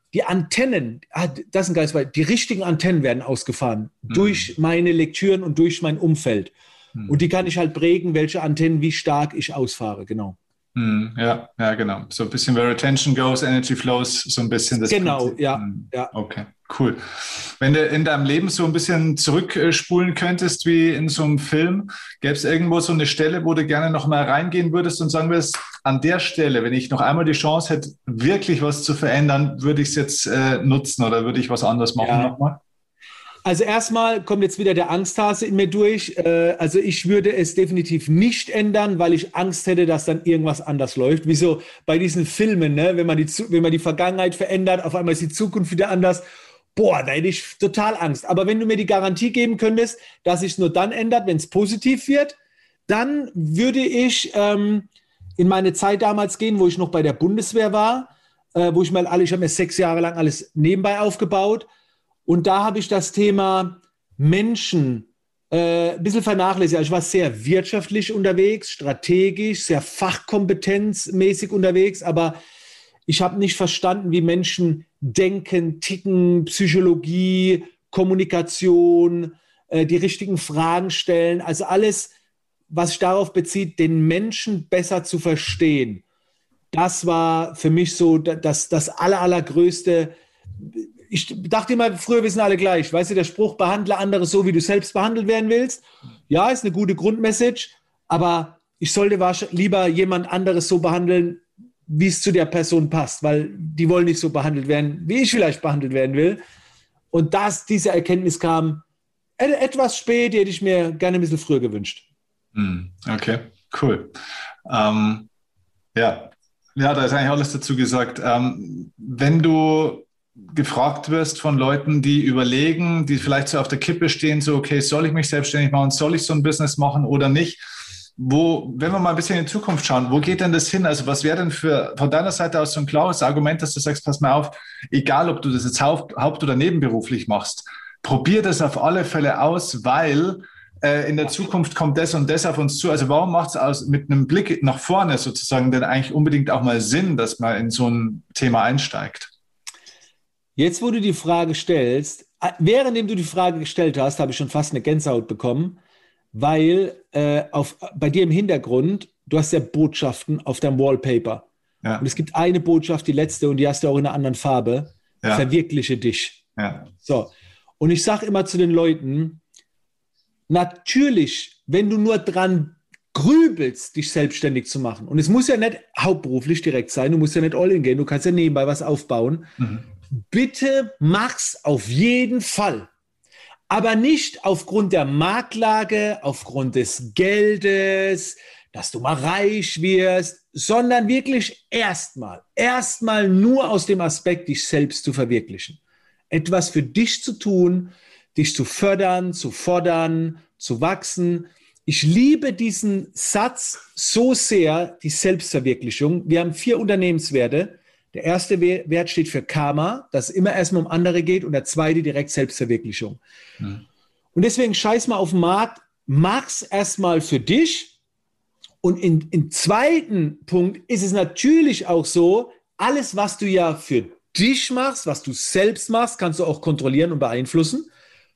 Speaker 2: die Antennen, das ist ein geiles Beispiel, die richtigen Antennen werden ausgefahren mhm. durch meine Lektüren und durch mein Umfeld. Mhm. Und die kann ich halt prägen, welche Antennen, wie stark ich ausfahre, genau.
Speaker 1: Mhm. Ja, ja, genau. So ein bisschen where attention goes, energy flows, so ein bisschen das
Speaker 2: Genau,
Speaker 1: Prinzip.
Speaker 2: ja,
Speaker 1: Mhm.
Speaker 2: ja.
Speaker 1: Okay, cool. Wenn du in deinem Leben so ein bisschen zurückspulen könntest, wie in so einem Film, gäbe es irgendwo so eine Stelle, wo du gerne noch mal reingehen würdest und sagen würdest, an der Stelle, wenn ich noch einmal die Chance hätte, wirklich was zu verändern, würde ich es jetzt äh, nutzen oder würde ich was anderes machen
Speaker 2: Ja.
Speaker 1: nochmal?
Speaker 2: Also erstmal kommt jetzt wieder der Angsthase in mir durch. Äh, also ich würde es definitiv nicht ändern, weil ich Angst hätte, dass dann irgendwas anders läuft. Wie so bei diesen Filmen, ne? wenn man die, wenn man die Vergangenheit verändert, auf einmal ist die Zukunft wieder anders. Boah, da hätte ich total Angst. Aber wenn du mir die Garantie geben könntest, dass sich es nur dann ändert, wenn es positiv wird, dann würde ich ähm, in meine Zeit damals gehen, wo ich noch bei der Bundeswehr war, äh, wo ich mal alle, ich habe mir sechs Jahre lang alles nebenbei aufgebaut. Und da habe ich das Thema Menschen äh, ein bisschen vernachlässigt. Also ich war sehr wirtschaftlich unterwegs, strategisch, sehr fachkompetenzmäßig unterwegs, aber ich habe nicht verstanden, wie Menschen denken, ticken, Psychologie, Kommunikation, äh, die richtigen Fragen stellen. Also alles, was sich darauf bezieht, den Menschen besser zu verstehen. Das war für mich so das, das aller, allergrößte. Ich dachte immer, früher, wir sind alle gleich. Weißt du, der Spruch, behandle andere so, wie du selbst behandelt werden willst. Ja, ist eine gute Grundmessage, aber ich sollte lieber jemand anderes so behandeln, wie es zu der Person passt, weil die wollen nicht so behandelt werden, wie ich vielleicht behandelt werden will. Und dass diese Erkenntnis kam, etwas spät, die hätte ich mir gerne ein bisschen früher gewünscht.
Speaker 1: Okay, cool. Ähm, ja. ja, da ist eigentlich alles dazu gesagt. Ähm, wenn du gefragt wirst von Leuten, die überlegen, die vielleicht so auf der Kippe stehen, so, okay, soll ich mich selbstständig machen, soll ich so ein Business machen oder nicht? Wo, wenn wir mal ein bisschen in die Zukunft schauen, wo geht denn das hin? Also was wäre denn für von deiner Seite aus so ein klares Argument, dass du sagst, pass mal auf, egal ob du das jetzt haupt-, haupt- oder nebenberuflich machst, probier das auf alle Fälle aus, weil äh, in der Zukunft kommt das und das auf uns zu. Also warum macht es aus mit einem Blick nach vorne sozusagen denn eigentlich unbedingt auch mal Sinn, dass man in so ein Thema einsteigt?
Speaker 2: Jetzt, wo du die Frage stellst, währenddem du die Frage gestellt hast, habe ich schon fast eine Gänsehaut bekommen, weil äh, auf, bei dir im Hintergrund, du hast ja Botschaften auf deinem Wallpaper. Ja. Und es gibt eine Botschaft, die letzte, und die hast du auch in einer anderen Farbe. Ja. Verwirkliche dich.
Speaker 1: Ja.
Speaker 2: So. Und ich sage immer zu den Leuten, natürlich, wenn du nur dran grübelst, dich selbstständig zu machen, und es muss ja nicht hauptberuflich direkt sein, du musst ja nicht all in gehen, du kannst ja nebenbei was aufbauen, mhm. Bitte mach's auf jeden Fall. Aber nicht aufgrund der Marktlage, aufgrund des Geldes, dass du mal reich wirst, sondern wirklich erstmal, erstmal nur aus dem Aspekt, dich selbst zu verwirklichen. Etwas für dich zu tun, dich zu fördern, zu fordern, zu wachsen. Ich liebe diesen Satz so sehr, die Selbstverwirklichung. Wir haben vier Unternehmenswerte. Der erste Wert steht für Karma, dass es immer erstmal um andere geht, und der zweite direkt Selbstverwirklichung. Mhm. Und deswegen scheiß mal auf den Markt, mach's erstmal für dich. Und in, im zweiten Punkt ist es natürlich auch so, alles, was du ja für dich machst, was du selbst machst, kannst du auch kontrollieren und beeinflussen.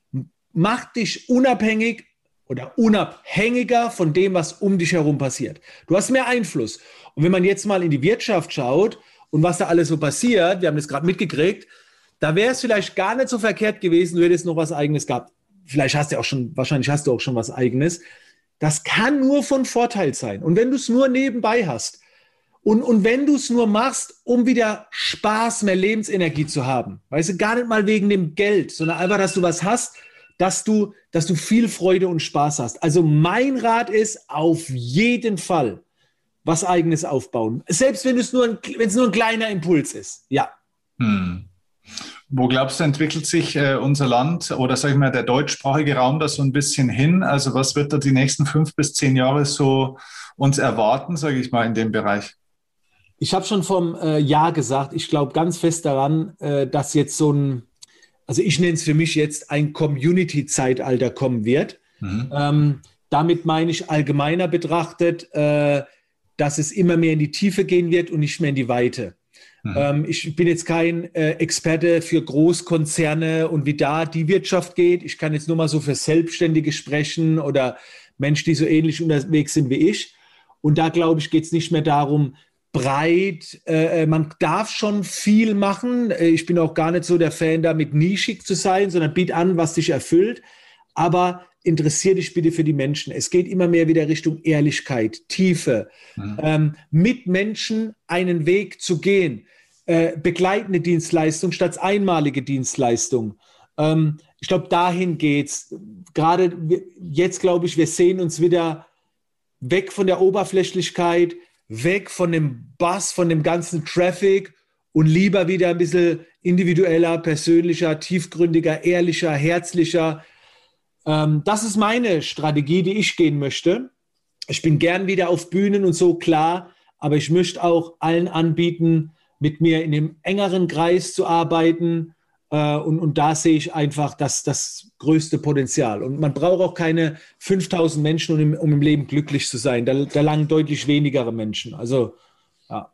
Speaker 2: Mach dich unabhängig oder unabhängiger von dem, was um dich herum passiert. Du hast mehr Einfluss. Und wenn man jetzt mal in die Wirtschaft schaut, und was da alles so passiert, wir haben das gerade mitgekriegt, da wäre es vielleicht gar nicht so verkehrt gewesen, du hättest noch was Eigenes gehabt. Vielleicht hast du auch schon, wahrscheinlich hast du auch schon was Eigenes. Das kann nur von Vorteil sein. Und wenn du es nur nebenbei hast und, und wenn du es nur machst, um wieder Spaß, mehr Lebensenergie zu haben, weißt du, gar nicht mal wegen dem Geld, sondern einfach, dass du was hast, dass du, dass du viel Freude und Spaß hast. Also mein Rat ist, auf jeden Fall was Eigenes aufbauen. Selbst wenn es nur ein, wenn es nur ein kleiner Impuls ist. Ja.
Speaker 1: Hm. Wo glaubst du, entwickelt sich äh, unser Land oder sag ich mal der deutschsprachige Raum da so ein bisschen hin? Also was wird da die nächsten fünf bis zehn Jahre so uns erwarten, sage ich mal, in dem Bereich?
Speaker 2: Ich habe schon vom äh, Jahr gesagt, ich glaube ganz fest daran, äh, dass jetzt so ein, also ich nenne es für mich jetzt ein Community-Zeitalter kommen wird. Mhm. Ähm, damit meine ich allgemeiner betrachtet, äh, dass es immer mehr in die Tiefe gehen wird und nicht mehr in die Weite. Mhm. Ähm, ich bin jetzt kein äh, Experte für Großkonzerne und wie da die Wirtschaft geht. Ich kann jetzt nur mal so für Selbstständige sprechen oder Menschen, die so ähnlich unterwegs sind wie ich. Und da, glaube ich, geht es nicht mehr darum, breit, äh, man darf schon viel machen. Ich bin auch gar nicht so der Fan, damit nischig zu sein, sondern biet an, was dich erfüllt. Aber interessier dich bitte für die Menschen. Es geht immer mehr wieder Richtung Ehrlichkeit, Tiefe, mhm. ähm, mit Menschen einen Weg zu gehen. Äh, begleitende Dienstleistung statt einmalige Dienstleistung. Ähm, ich glaube, dahin geht's. Gerade jetzt, glaube ich, wir sehen uns wieder weg von der Oberflächlichkeit, weg von dem Bass, von dem ganzen Traffic und lieber wieder ein bisschen individueller, persönlicher, tiefgründiger, ehrlicher, herzlicher. Ähm, das ist meine Strategie, die ich gehen möchte. Ich bin gern wieder auf Bühnen und so, klar, aber ich möchte auch allen anbieten, mit mir in einem engeren Kreis zu arbeiten. Äh, und, und da sehe ich einfach das, das größte Potenzial. Und man braucht auch keine fünftausend Menschen, um im, um im Leben glücklich zu sein. Da, da langen deutlich weniger Menschen. Also, ja.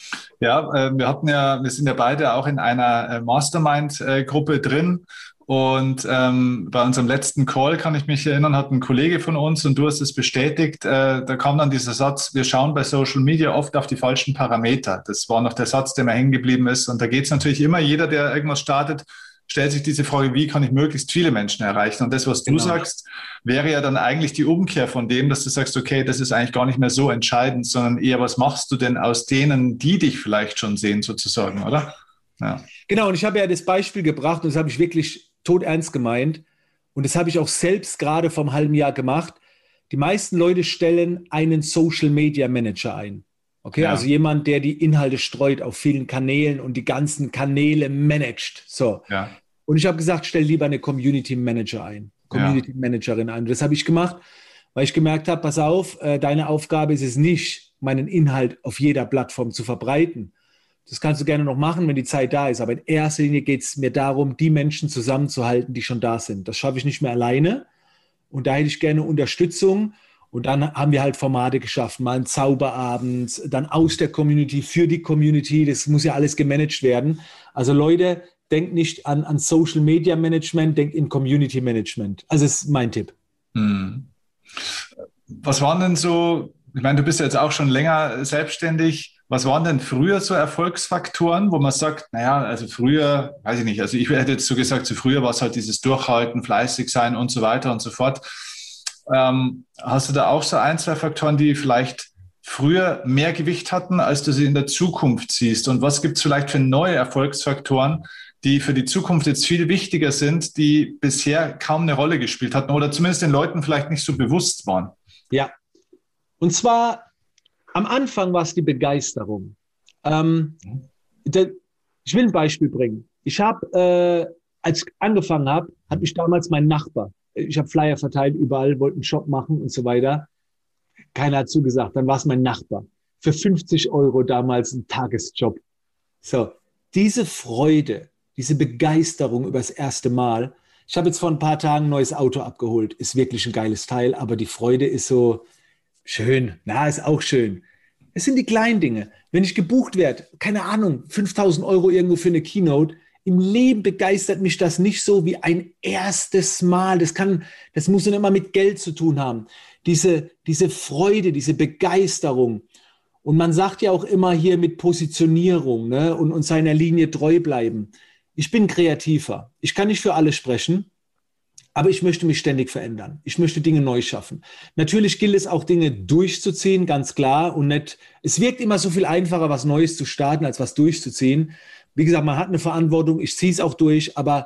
Speaker 1: Ja, äh, wir hatten ja, wir sind ja beide auch in einer äh, Mastermind-Gruppe drin. Und ähm, bei unserem letzten Call, kann ich mich erinnern, hat ein Kollege von uns, und du hast es bestätigt, äh, da kam dann dieser Satz, wir schauen bei Social Media oft auf die falschen Parameter. Das war noch der Satz, der mir hängen geblieben ist. Und da geht es natürlich immer, jeder, der irgendwas startet, stellt sich diese Frage, wie kann ich möglichst viele Menschen erreichen? Und das, was du genau. sagst, wäre ja dann eigentlich die Umkehr von dem, dass du sagst, okay, das ist eigentlich gar nicht mehr so entscheidend, sondern eher, was machst du denn aus denen, die dich vielleicht schon sehen, sozusagen, oder?
Speaker 2: Ja. Genau, und ich habe ja das Beispiel gebracht, und das habe ich wirklich todernst gemeint. Und das habe ich auch selbst gerade vor einem halben Jahr gemacht. Die meisten Leute stellen einen Social Media Manager ein. Okay, ja. Also jemand, der die Inhalte streut auf vielen Kanälen und die ganzen Kanäle managt. So. Ja. Und ich habe gesagt, stell lieber eine Community Manager ein. Community ja. Managerin ein. Und das habe ich gemacht, weil ich gemerkt habe, pass auf, äh, deine Aufgabe ist es nicht, meinen Inhalt auf jeder Plattform zu verbreiten. Das kannst du gerne noch machen, wenn die Zeit da ist. Aber in erster Linie geht es mir darum, die Menschen zusammenzuhalten, die schon da sind. Das schaffe ich nicht mehr alleine. Und da hätte ich gerne Unterstützung. Und dann haben wir halt Formate geschaffen. Mal einen Zauberabend, dann aus der Community, für die Community. Das muss ja alles gemanagt werden. Also Leute, denkt nicht an, an Social Media Management, denkt in Community Management. Also das ist mein Tipp.
Speaker 1: Hm. Was waren denn so, ich meine, du bist ja jetzt auch schon länger selbstständig. Was waren denn früher so Erfolgsfaktoren, wo man sagt, naja, also früher, weiß ich nicht, also ich hätte jetzt so gesagt, so früher war es halt dieses Durchhalten, fleißig sein und so weiter und so fort. Ähm, hast du da auch so ein, zwei Faktoren, die vielleicht früher mehr Gewicht hatten, als du sie in der Zukunft siehst? Und was gibt es vielleicht für neue Erfolgsfaktoren, die für die Zukunft jetzt viel wichtiger sind, die bisher kaum eine Rolle gespielt hatten oder zumindest den Leuten vielleicht nicht so bewusst waren?
Speaker 2: Ja, und zwar am Anfang war es die Begeisterung. Ähm, der, ich will ein Beispiel bringen. Ich habe, äh, als ich angefangen habe, hat mich damals mein Nachbar, ich habe Flyer verteilt überall, wollte einen Shop machen und so weiter. Keiner hat zugesagt. Dann war es mein Nachbar. Für fünfzig Euro damals ein Tagesjob. So, diese Freude, diese Begeisterung über das erste Mal. Ich habe jetzt vor ein paar Tagen ein neues Auto abgeholt. Ist wirklich ein geiles Teil, aber die Freude ist so schön. Na, ist auch schön. Es sind die kleinen Dinge. Wenn ich gebucht werde, keine Ahnung, fünftausend Euro irgendwo für eine Keynote, im Leben begeistert mich das nicht so wie ein erstes Mal. Das kann, das muss dann immer mit Geld zu tun haben. Diese, diese Freude, diese Begeisterung. Und man sagt ja auch immer hier mit Positionierung, ne, und, und seiner Linie treu bleiben. Ich bin Kreativer. Ich kann nicht für alle sprechen, aber ich möchte mich ständig verändern. Ich möchte Dinge neu schaffen. Natürlich gilt es auch, Dinge durchzuziehen, ganz klar. Und nicht, es wirkt immer so viel einfacher, was Neues zu starten, als was durchzuziehen. Wie gesagt, man hat eine Verantwortung, ich ziehe es auch durch, aber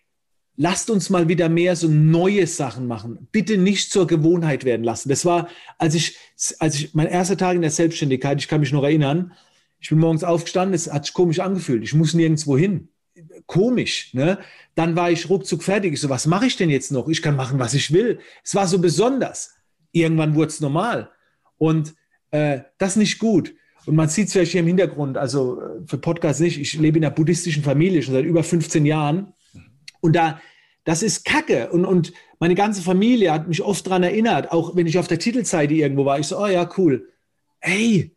Speaker 2: lasst uns mal wieder mehr so neue Sachen machen. Bitte nicht zur Gewohnheit werden lassen. Das war, als ich, als ich, mein erster Tag in der Selbstständigkeit, ich kann mich noch erinnern, ich bin morgens aufgestanden, es hat sich komisch angefühlt. Ich muss nirgendwo hin. Komisch, ne? Dann war ich ruckzuck fertig. Ich so, was mache ich denn jetzt noch? Ich kann machen, was ich will. Es war so besonders. Irgendwann wurde es normal. Und äh, das ist nicht gut. Und man sieht es vielleicht hier im Hintergrund, also für Podcast nicht, ich lebe in einer buddhistischen Familie schon seit über fünfzehn Jahren. Und da, das ist Kacke. Und, und meine ganze Familie hat mich oft daran erinnert, auch wenn ich auf der Titelseite irgendwo war, ich so, oh ja, cool. Ey,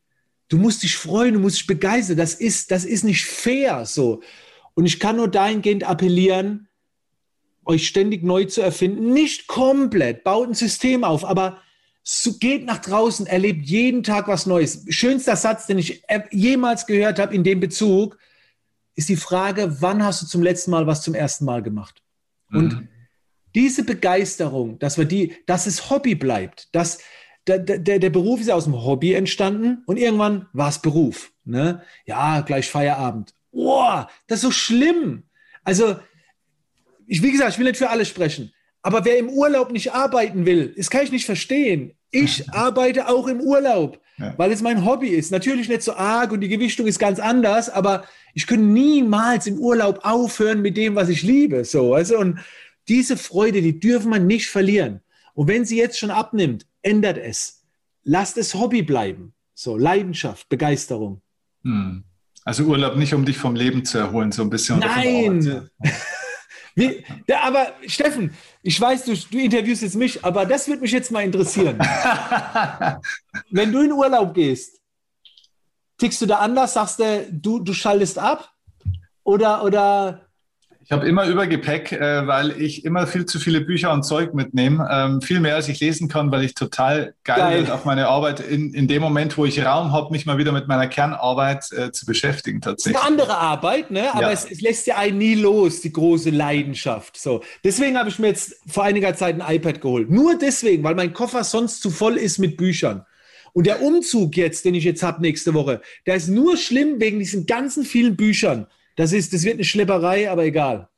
Speaker 2: du musst dich freuen, du musst dich begeistern. Das ist, das ist nicht fair so. Und ich kann nur dahingehend appellieren, euch ständig neu zu erfinden. Nicht komplett, baut ein System auf, aber so, geht nach draußen, erlebt jeden Tag was Neues. Schönster Satz, den ich jemals gehört habe in dem Bezug, ist die Frage, wann hast du zum letzten Mal was zum ersten Mal gemacht? Und mhm. diese Begeisterung, dass wir die, dass es Hobby bleibt, dass der, der, der Beruf ist ja aus dem Hobby entstanden und irgendwann war es Beruf. Ne? Ja, gleich Feierabend. Boah, das ist so schlimm. Also, ich, wie gesagt, ich will nicht für alle sprechen, aber wer im Urlaub nicht arbeiten will, das kann ich nicht verstehen. Ich arbeite auch im Urlaub, ja. weil es mein Hobby ist. Natürlich nicht so arg und die Gewichtung ist ganz anders, aber ich könnte niemals im Urlaub aufhören mit dem, was ich liebe. So, also, und diese Freude, die dürfen wir nicht verlieren. Und wenn sie jetzt schon abnimmt, ändert es. Lasst es Hobby bleiben. So, Leidenschaft, Begeisterung.
Speaker 1: Hm. Also Urlaub nicht, um dich vom Leben zu erholen, so ein bisschen.
Speaker 2: Nein! Wie, der, aber Steffen, ich weiß, du, du interviewst jetzt mich, aber das würde mich jetzt mal interessieren. Wenn du in Urlaub gehst, tickst du da anders, sagst du, du, du schaltest ab? Oder, oder
Speaker 1: ich habe immer Übergepäck, äh, weil ich immer viel zu viele Bücher und Zeug mitnehme. Ähm, viel mehr, als ich lesen kann, weil ich total geil, geil. bin auf meine Arbeit in, in dem Moment, wo ich Raum habe, mich mal wieder mit meiner Kernarbeit äh, zu beschäftigen tatsächlich.
Speaker 2: Das ist eine andere Arbeit, ne? aber ja. es, es lässt ja einen nie los, die große Leidenschaft. So. Deswegen habe ich mir jetzt vor einiger Zeit ein iPad geholt. Nur deswegen, weil mein Koffer sonst zu voll ist mit Büchern. Und der Umzug jetzt, den ich jetzt habe nächste Woche, der ist nur schlimm wegen diesen ganzen vielen Büchern. Das ist, das wird eine Schlepperei, aber egal.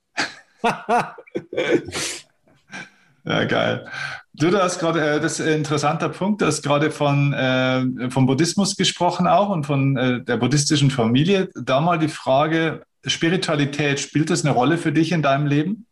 Speaker 1: Ja, geil. Du, du hast gerade, äh, das ist ein interessanter Punkt, du hast gerade von, äh, vom Buddhismus gesprochen auch und von äh, der buddhistischen Familie. Da mal die Frage, Spiritualität, spielt das eine Rolle für dich in deinem Leben?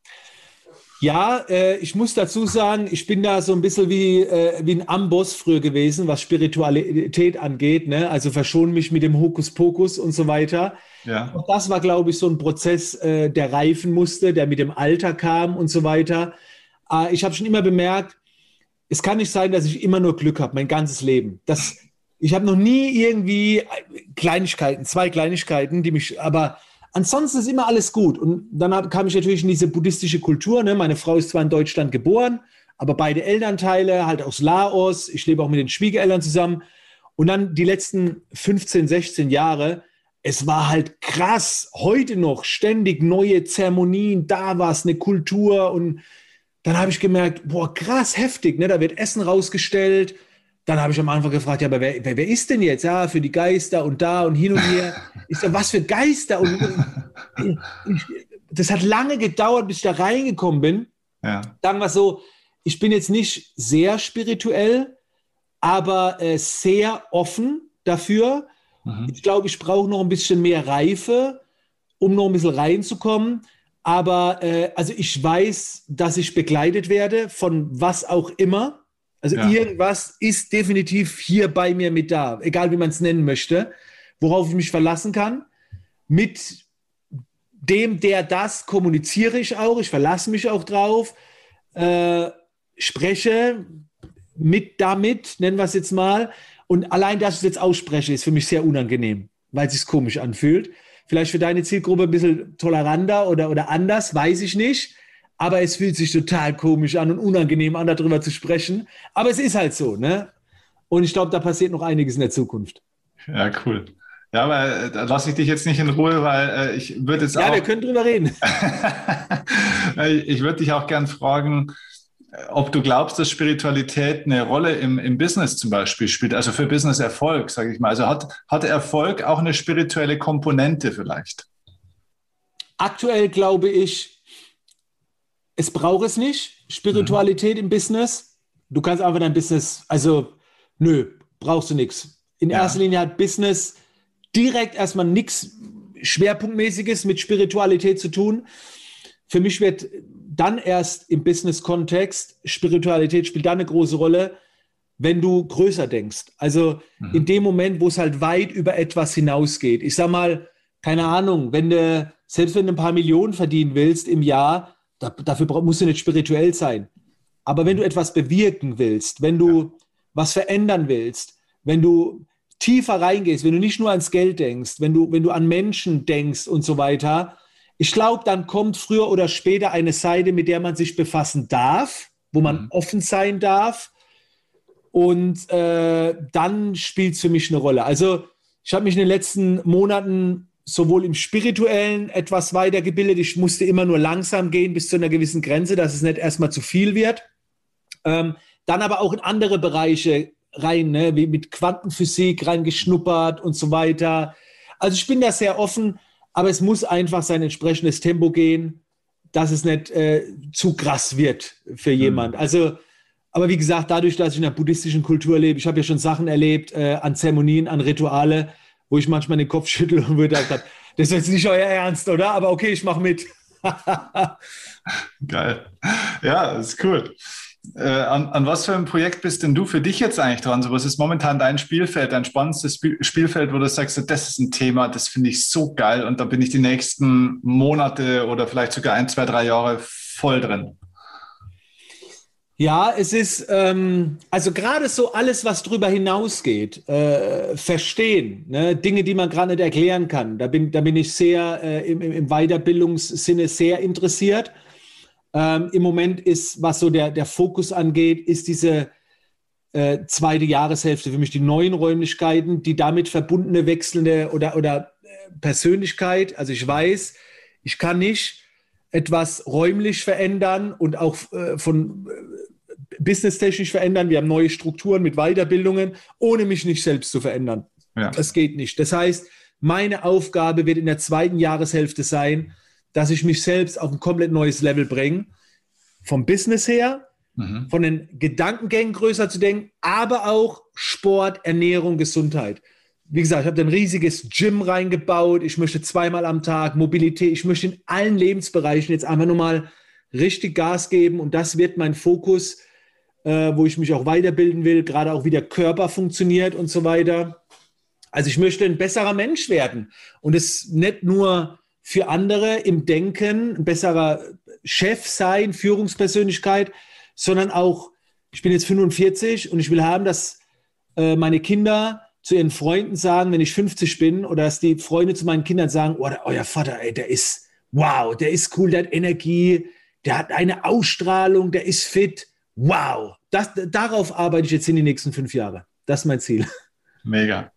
Speaker 2: Ja, äh, ich muss dazu sagen, ich bin da so ein bisschen wie, äh, wie ein Amboss früher gewesen, was Spiritualität angeht, ne? Also verschon mich mit dem Hokuspokus und so weiter. Ja. Und das war, glaube ich, so ein Prozess, äh, der reifen musste, der mit dem Alter kam und so weiter. Äh, ich habe schon immer bemerkt, es kann nicht sein, dass ich immer nur Glück habe, mein ganzes Leben. Das, ich habe noch nie irgendwie Kleinigkeiten, zwei Kleinigkeiten, die mich, aber ansonsten ist immer alles gut. Und dann hab, kam ich natürlich in diese buddhistische Kultur. Ne? Meine Frau ist zwar in Deutschland geboren, aber beide Elternteile halt aus Laos. Ich lebe auch mit den Schwiegereltern zusammen. Und dann die letzten fünfzehn, sechzehn Jahre, es war halt krass. Heute noch ständig neue Zeremonien, da war es eine Kultur. Und dann habe ich gemerkt, boah, krass, heftig. Ne? Da wird Essen rausgestellt. Dann habe ich am Anfang gefragt, ja, aber wer, wer, wer ist denn jetzt? Ja, für die Geister und da und hin und her. Ich so, was für Geister? Und ich, das hat lange gedauert, bis ich da reingekommen bin. Ja. Sagen wir so, ich bin jetzt nicht sehr spirituell, aber äh, sehr offen dafür. Mhm. Ich glaube, ich brauche noch ein bisschen mehr Reife, um noch ein bisschen reinzukommen. Aber äh, also ich weiß, dass ich begleitet werde von was auch immer. Also ja. irgendwas ist definitiv hier bei mir mit da, egal wie man es nennen möchte, worauf ich mich verlassen kann. Mit dem, der das kommuniziere ich auch, ich verlasse mich auch drauf, äh, spreche mit damit, nennen wir es jetzt mal. Und allein, dass ich es jetzt ausspreche, ist für mich sehr unangenehm, weil es sich komisch anfühlt. Vielleicht für deine Zielgruppe ein bisschen toleranter oder, oder anders, weiß ich nicht. Aber es fühlt sich total komisch an und unangenehm an, darüber zu sprechen. Aber es ist halt so, ne? Und ich glaube, da passiert noch einiges in der Zukunft.
Speaker 1: Ja, cool. Ja, aber äh, da lasse ich dich jetzt nicht in Ruhe, weil äh, ich würde jetzt
Speaker 2: ja,
Speaker 1: auch...
Speaker 2: Ja, wir können drüber reden.
Speaker 1: Ich würde dich auch gern fragen, ob du glaubst, dass Spiritualität eine Rolle im, im Business zum Beispiel spielt, also für Business-Erfolg, sage ich mal. Also hat, hat Erfolg auch eine spirituelle Komponente vielleicht? Aktuell
Speaker 2: glaube ich, es braucht es nicht, Spiritualität mhm. im Business. Du kannst einfach dein Business, also nö, brauchst du nichts. In ja. erster Linie hat Business direkt erstmal nichts Schwerpunktmäßiges mit Spiritualität zu tun. Für mich wird dann erst im Business-Kontext, Spiritualität spielt da eine große Rolle, wenn du größer denkst. Also mhm. in dem Moment, wo es halt weit über etwas hinausgeht. Ich sag mal, keine Ahnung, wenn du, selbst wenn du ein paar Millionen verdienen willst im Jahr, Da, dafür musst du nicht spirituell sein. Aber wenn du etwas bewirken willst, wenn du was verändern willst, wenn du tiefer reingehst, wenn du nicht nur ans Geld denkst, wenn du, wenn du an Menschen denkst und so weiter, ich glaube, dann kommt früher oder später eine Seite, mit der man sich befassen darf, wo man mhm. offen sein darf. Und äh, dann spielt es für mich eine Rolle. Also ich habe mich in den letzten Monaten sowohl im Spirituellen etwas weitergebildet. Ich musste immer nur langsam gehen bis zu einer gewissen Grenze, dass es nicht erstmal zu viel wird. Ähm, dann aber auch in andere Bereiche rein, ne, wie mit Quantenphysik reingeschnuppert und so weiter. Also ich bin da sehr offen, aber es muss einfach sein entsprechendes Tempo gehen, dass es nicht äh, zu krass wird für jemand. Mhm. Also, aber wie gesagt, dadurch, dass ich in einer buddhistischen Kultur lebe, ich habe ja schon Sachen erlebt äh, an Zeremonien, an Rituale, wo ich manchmal den Kopf schüttle und würde sagen, das ist jetzt nicht euer Ernst, oder? Aber okay, ich mache mit.
Speaker 1: Geil. Ja, ist cool. Äh, an, an was für ein Projekt bist denn du für dich jetzt eigentlich dran? So, was ist momentan dein Spielfeld, dein spannendstes Spiel, Spielfeld, wo du sagst, das ist ein Thema, das finde ich so geil und da bin ich die nächsten Monate oder vielleicht sogar ein, zwei, drei Jahre voll drin?
Speaker 2: Ja, es ist, ähm, also gerade so alles, was drüber hinausgeht, äh, verstehen, ne? Dinge, die man gerade nicht erklären kann. Da bin, da bin ich sehr äh, im, im Weiterbildungssinne sehr interessiert. Ähm, Im Moment ist, was so der, der Fokus angeht, ist diese äh, zweite Jahreshälfte für mich die neuen Räumlichkeiten, die damit verbundene wechselnde oder, oder äh, Persönlichkeit. Also ich weiß, ich kann nicht etwas räumlich verändern und auch äh, von äh, businesstechnisch verändern. Wir haben neue Strukturen mit Weiterbildungen, ohne mich nicht selbst zu verändern. Ja. Das geht nicht. Das heißt, meine Aufgabe wird in der zweiten Jahreshälfte sein, dass ich mich selbst auf ein komplett neues Level bringe, vom Business her, mhm. von den Gedankengängen größer zu denken, aber auch Sport, Ernährung, Gesundheit. Wie gesagt, ich habe ein riesiges Gym reingebaut, ich möchte zweimal am Tag Mobilität, ich möchte in allen Lebensbereichen jetzt einfach nur mal richtig Gas geben und das wird mein Fokus, äh, wo ich mich auch weiterbilden will, gerade auch wie der Körper funktioniert und so weiter. Also ich möchte ein besserer Mensch werden und es nicht nur für andere im Denken, ein besserer Chef sein, Führungspersönlichkeit, sondern auch, ich bin jetzt fünfundvierzig und ich will haben, dass äh, meine Kinder zu ihren Freunden sagen, wenn ich fünfzig bin, oder dass die Freunde zu meinen Kindern sagen, oh, der, euer Vater, ey, der ist, wow, der ist cool, der hat Energie, der hat eine Ausstrahlung, der ist fit, wow. Das, darauf arbeite ich jetzt in die nächsten fünf Jahre. Das ist mein Ziel.
Speaker 1: Mega.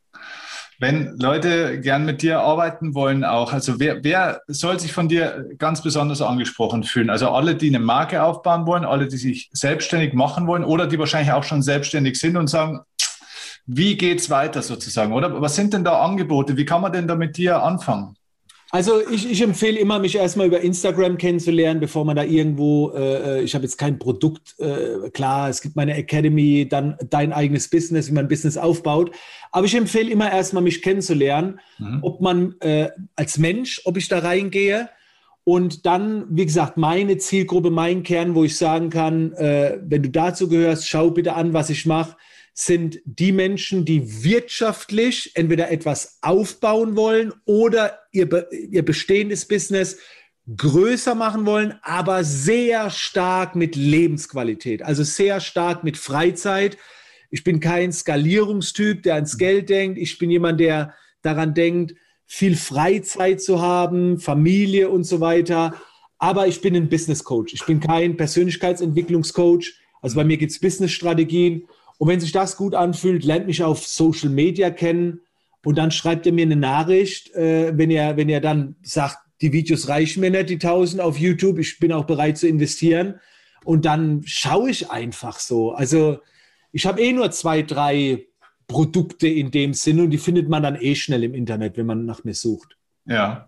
Speaker 1: Wenn Leute gern mit dir arbeiten wollen auch, also wer, wer soll sich von dir ganz besonders angesprochen fühlen? Also alle, die eine Marke aufbauen wollen, alle, die sich selbstständig machen wollen oder die wahrscheinlich auch schon selbstständig sind und sagen, wie geht's weiter sozusagen? Oder was sind denn da Angebote? Wie kann man denn da mit dir anfangen?
Speaker 2: Also ich, ich empfehle immer, mich erstmal über Instagram kennenzulernen, bevor man da irgendwo, äh, ich habe jetzt kein Produkt, äh, klar, es gibt meine Academy, dann dein eigenes Business, wie man ein Business aufbaut. Aber ich empfehle immer erstmal, mich kennenzulernen, mhm. ob man äh, als Mensch, ob ich da reingehe. Und dann, wie gesagt, meine Zielgruppe, mein Kern, wo ich sagen kann, äh, wenn du dazu gehörst, schau bitte an, was ich mache, sind die Menschen, die wirtschaftlich entweder etwas aufbauen wollen oder ihr, ihr bestehendes Business größer machen wollen, aber sehr stark mit Lebensqualität, also sehr stark mit Freizeit. Ich bin kein Skalierungstyp, der ans Geld denkt. Ich bin jemand, der daran denkt, viel Freizeit zu haben, Familie und so weiter. Aber ich bin ein Business Coach. Ich bin kein Persönlichkeitsentwicklungscoach. Also bei mir gibt es Business-Strategien. Und wenn sich das gut anfühlt, lernt mich auf Social Media kennen und dann schreibt ihr mir eine Nachricht, äh, wenn ihr, wenn ihr dann sagt, die Videos reichen mir nicht, die tausend auf YouTube, ich bin auch bereit zu investieren. Und dann schaue ich einfach so. Also ich habe eh nur zwei, drei Produkte in dem Sinne und die findet man dann eh schnell im Internet, wenn man nach mir sucht.
Speaker 1: Ja.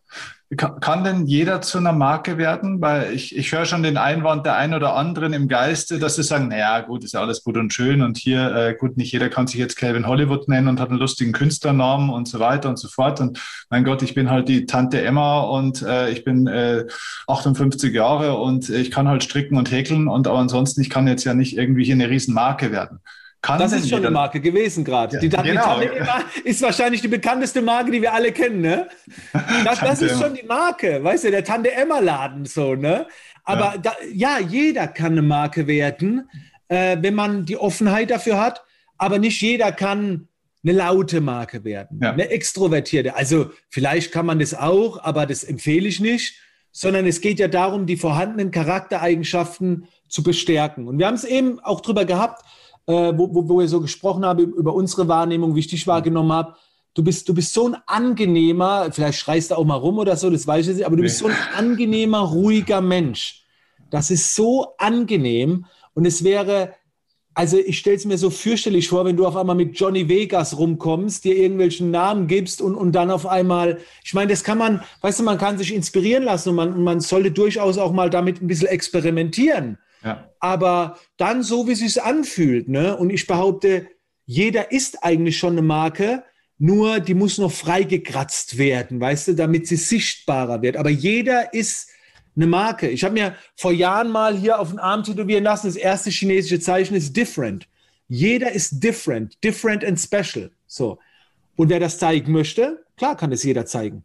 Speaker 1: Kann, kann denn jeder zu einer Marke werden? Weil ich, ich höre schon den Einwand der einen oder anderen im Geiste, dass sie sagen, naja, gut, ist ja alles gut und schön und hier, äh, gut, nicht jeder kann sich jetzt Calvin Hollywood nennen und hat einen lustigen Künstlernamen und so weiter und so fort. Und mein Gott, ich bin halt die Tante Emma und äh, ich bin äh, achtundfünfzig Jahre und ich kann halt stricken und häkeln und aber ansonsten, ich kann jetzt ja nicht irgendwie hier eine Riesenmarke werden. Kann
Speaker 2: das ist schon eine Marke gewesen gerade. Ja, die Tante genau. Emma ist wahrscheinlich die bekannteste Marke, die wir alle kennen, ne? Das, das ist schon die Marke, weißt du, der Tante Emma Laden so, ne? Aber ja, da, ja jeder kann eine Marke werden, äh, wenn man die Offenheit dafür hat. Aber nicht jeder kann eine laute Marke werden, ja. eine extrovertierte. Also vielleicht kann man das auch, aber das empfehle ich nicht, sondern es geht ja darum, die vorhandenen Charaktereigenschaften zu bestärken. Und wir haben es eben auch drüber gehabt, äh, wo, wo, wo wir so gesprochen haben, über unsere Wahrnehmung, wie ich dich wahrgenommen habe. Du bist, du bist so ein angenehmer, vielleicht schreist du auch mal rum oder so, das weiß ich nicht, aber du bist so ein angenehmer, ruhiger Mensch. Das ist so angenehm und es wäre... Also ich stelle es mir so fürchterlich vor, wenn du auf einmal mit Johnny Vegas rumkommst, dir irgendwelchen Namen gibst und, und dann auf einmal, ich meine, das kann man, weißt du, man kann sich inspirieren lassen und man, man sollte durchaus auch mal damit ein bisschen experimentieren. Ja. Aber dann so, wie es sich anfühlt. Ne? Und ich behaupte, jeder ist eigentlich schon eine Marke, nur die muss noch freigekratzt werden, weißt du, damit sie sichtbarer wird. Aber jeder ist eine Marke. Ich habe mir vor Jahren mal hier auf den Arm tätowieren lassen, das erste chinesische Zeichen ist different. Jeder ist different, different and special. So. Und wer das zeigen möchte, klar kann es jeder zeigen.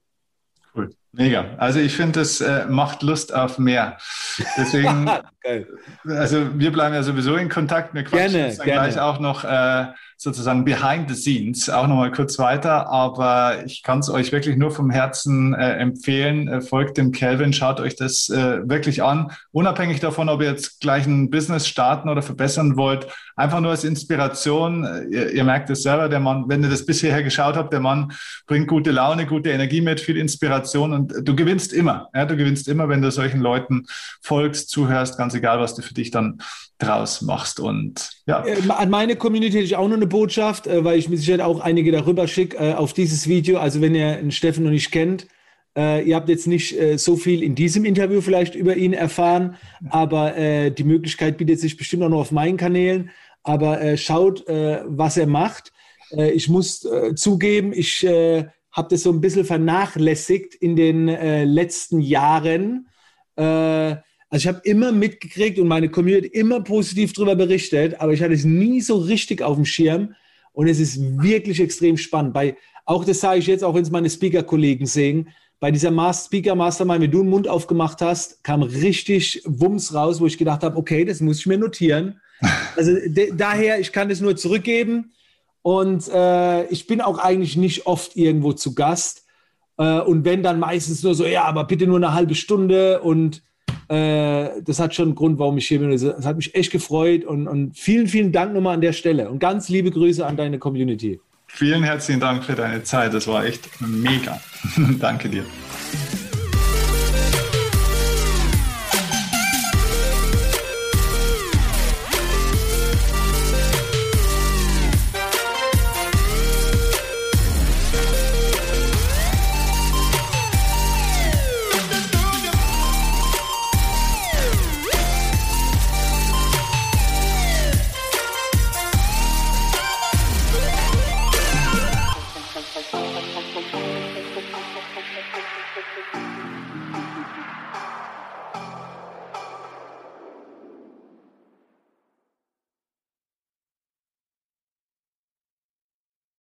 Speaker 1: Cool. Mega. Also ich finde, das äh, macht Lust auf mehr. Deswegen, also wir bleiben ja sowieso in Kontakt. Wir quatschen
Speaker 2: gerne,
Speaker 1: jetzt dann
Speaker 2: gerne.
Speaker 1: gleich auch noch äh, sozusagen behind the scenes, auch nochmal kurz weiter. Aber ich kann es euch wirklich nur vom Herzen äh, empfehlen. Äh, folgt dem Kelvin, schaut euch das äh, wirklich an. Unabhängig davon, ob ihr jetzt gleich ein Business starten oder verbessern wollt, einfach nur als Inspiration. Ihr, ihr merkt es selber, der Mann, wenn ihr das bisher geschaut habt, der Mann bringt gute Laune, gute Energie mit, viel Inspiration und du gewinnst immer. Ja, du gewinnst immer, wenn du solchen Leuten folgst, zuhörst, ganz egal, was du für dich dann draus machst. Und ja.
Speaker 2: An meine Community hätte ich auch noch eine Botschaft, weil ich mit Sicherheit auch einige darüber schicke auf dieses Video. Also wenn ihr den Steffen noch nicht kennt, ihr habt jetzt nicht so viel in diesem Interview vielleicht über ihn erfahren, aber die Möglichkeit bietet sich bestimmt auch noch auf meinen Kanälen. Aber schaut, was er macht. Ich muss zugeben, ich habe das so ein bisschen vernachlässigt in den letzten Jahren. Also ich habe immer mitgekriegt und meine Community immer positiv darüber berichtet, aber ich hatte es nie so richtig auf dem Schirm und es ist wirklich extrem spannend. Bei, auch das sage ich jetzt, auch wenn es meine Speaker-Kollegen sehen, bei dieser Master Speaker Mastermind, wenn du den Mund aufgemacht hast, kam richtig Wumms raus, wo ich gedacht habe, okay, das muss ich mir notieren. Also de- daher, ich kann das nur zurückgeben und äh, ich bin auch eigentlich nicht oft irgendwo zu Gast äh, und wenn dann meistens nur so, ja, aber bitte nur eine halbe Stunde und äh, das hat schon einen Grund, warum ich hier bin. Das hat mich echt gefreut und, und vielen, vielen Dank nochmal an der Stelle und ganz liebe Grüße an deine Community.
Speaker 1: Vielen herzlichen Dank für deine Zeit, das war echt mega. Danke dir.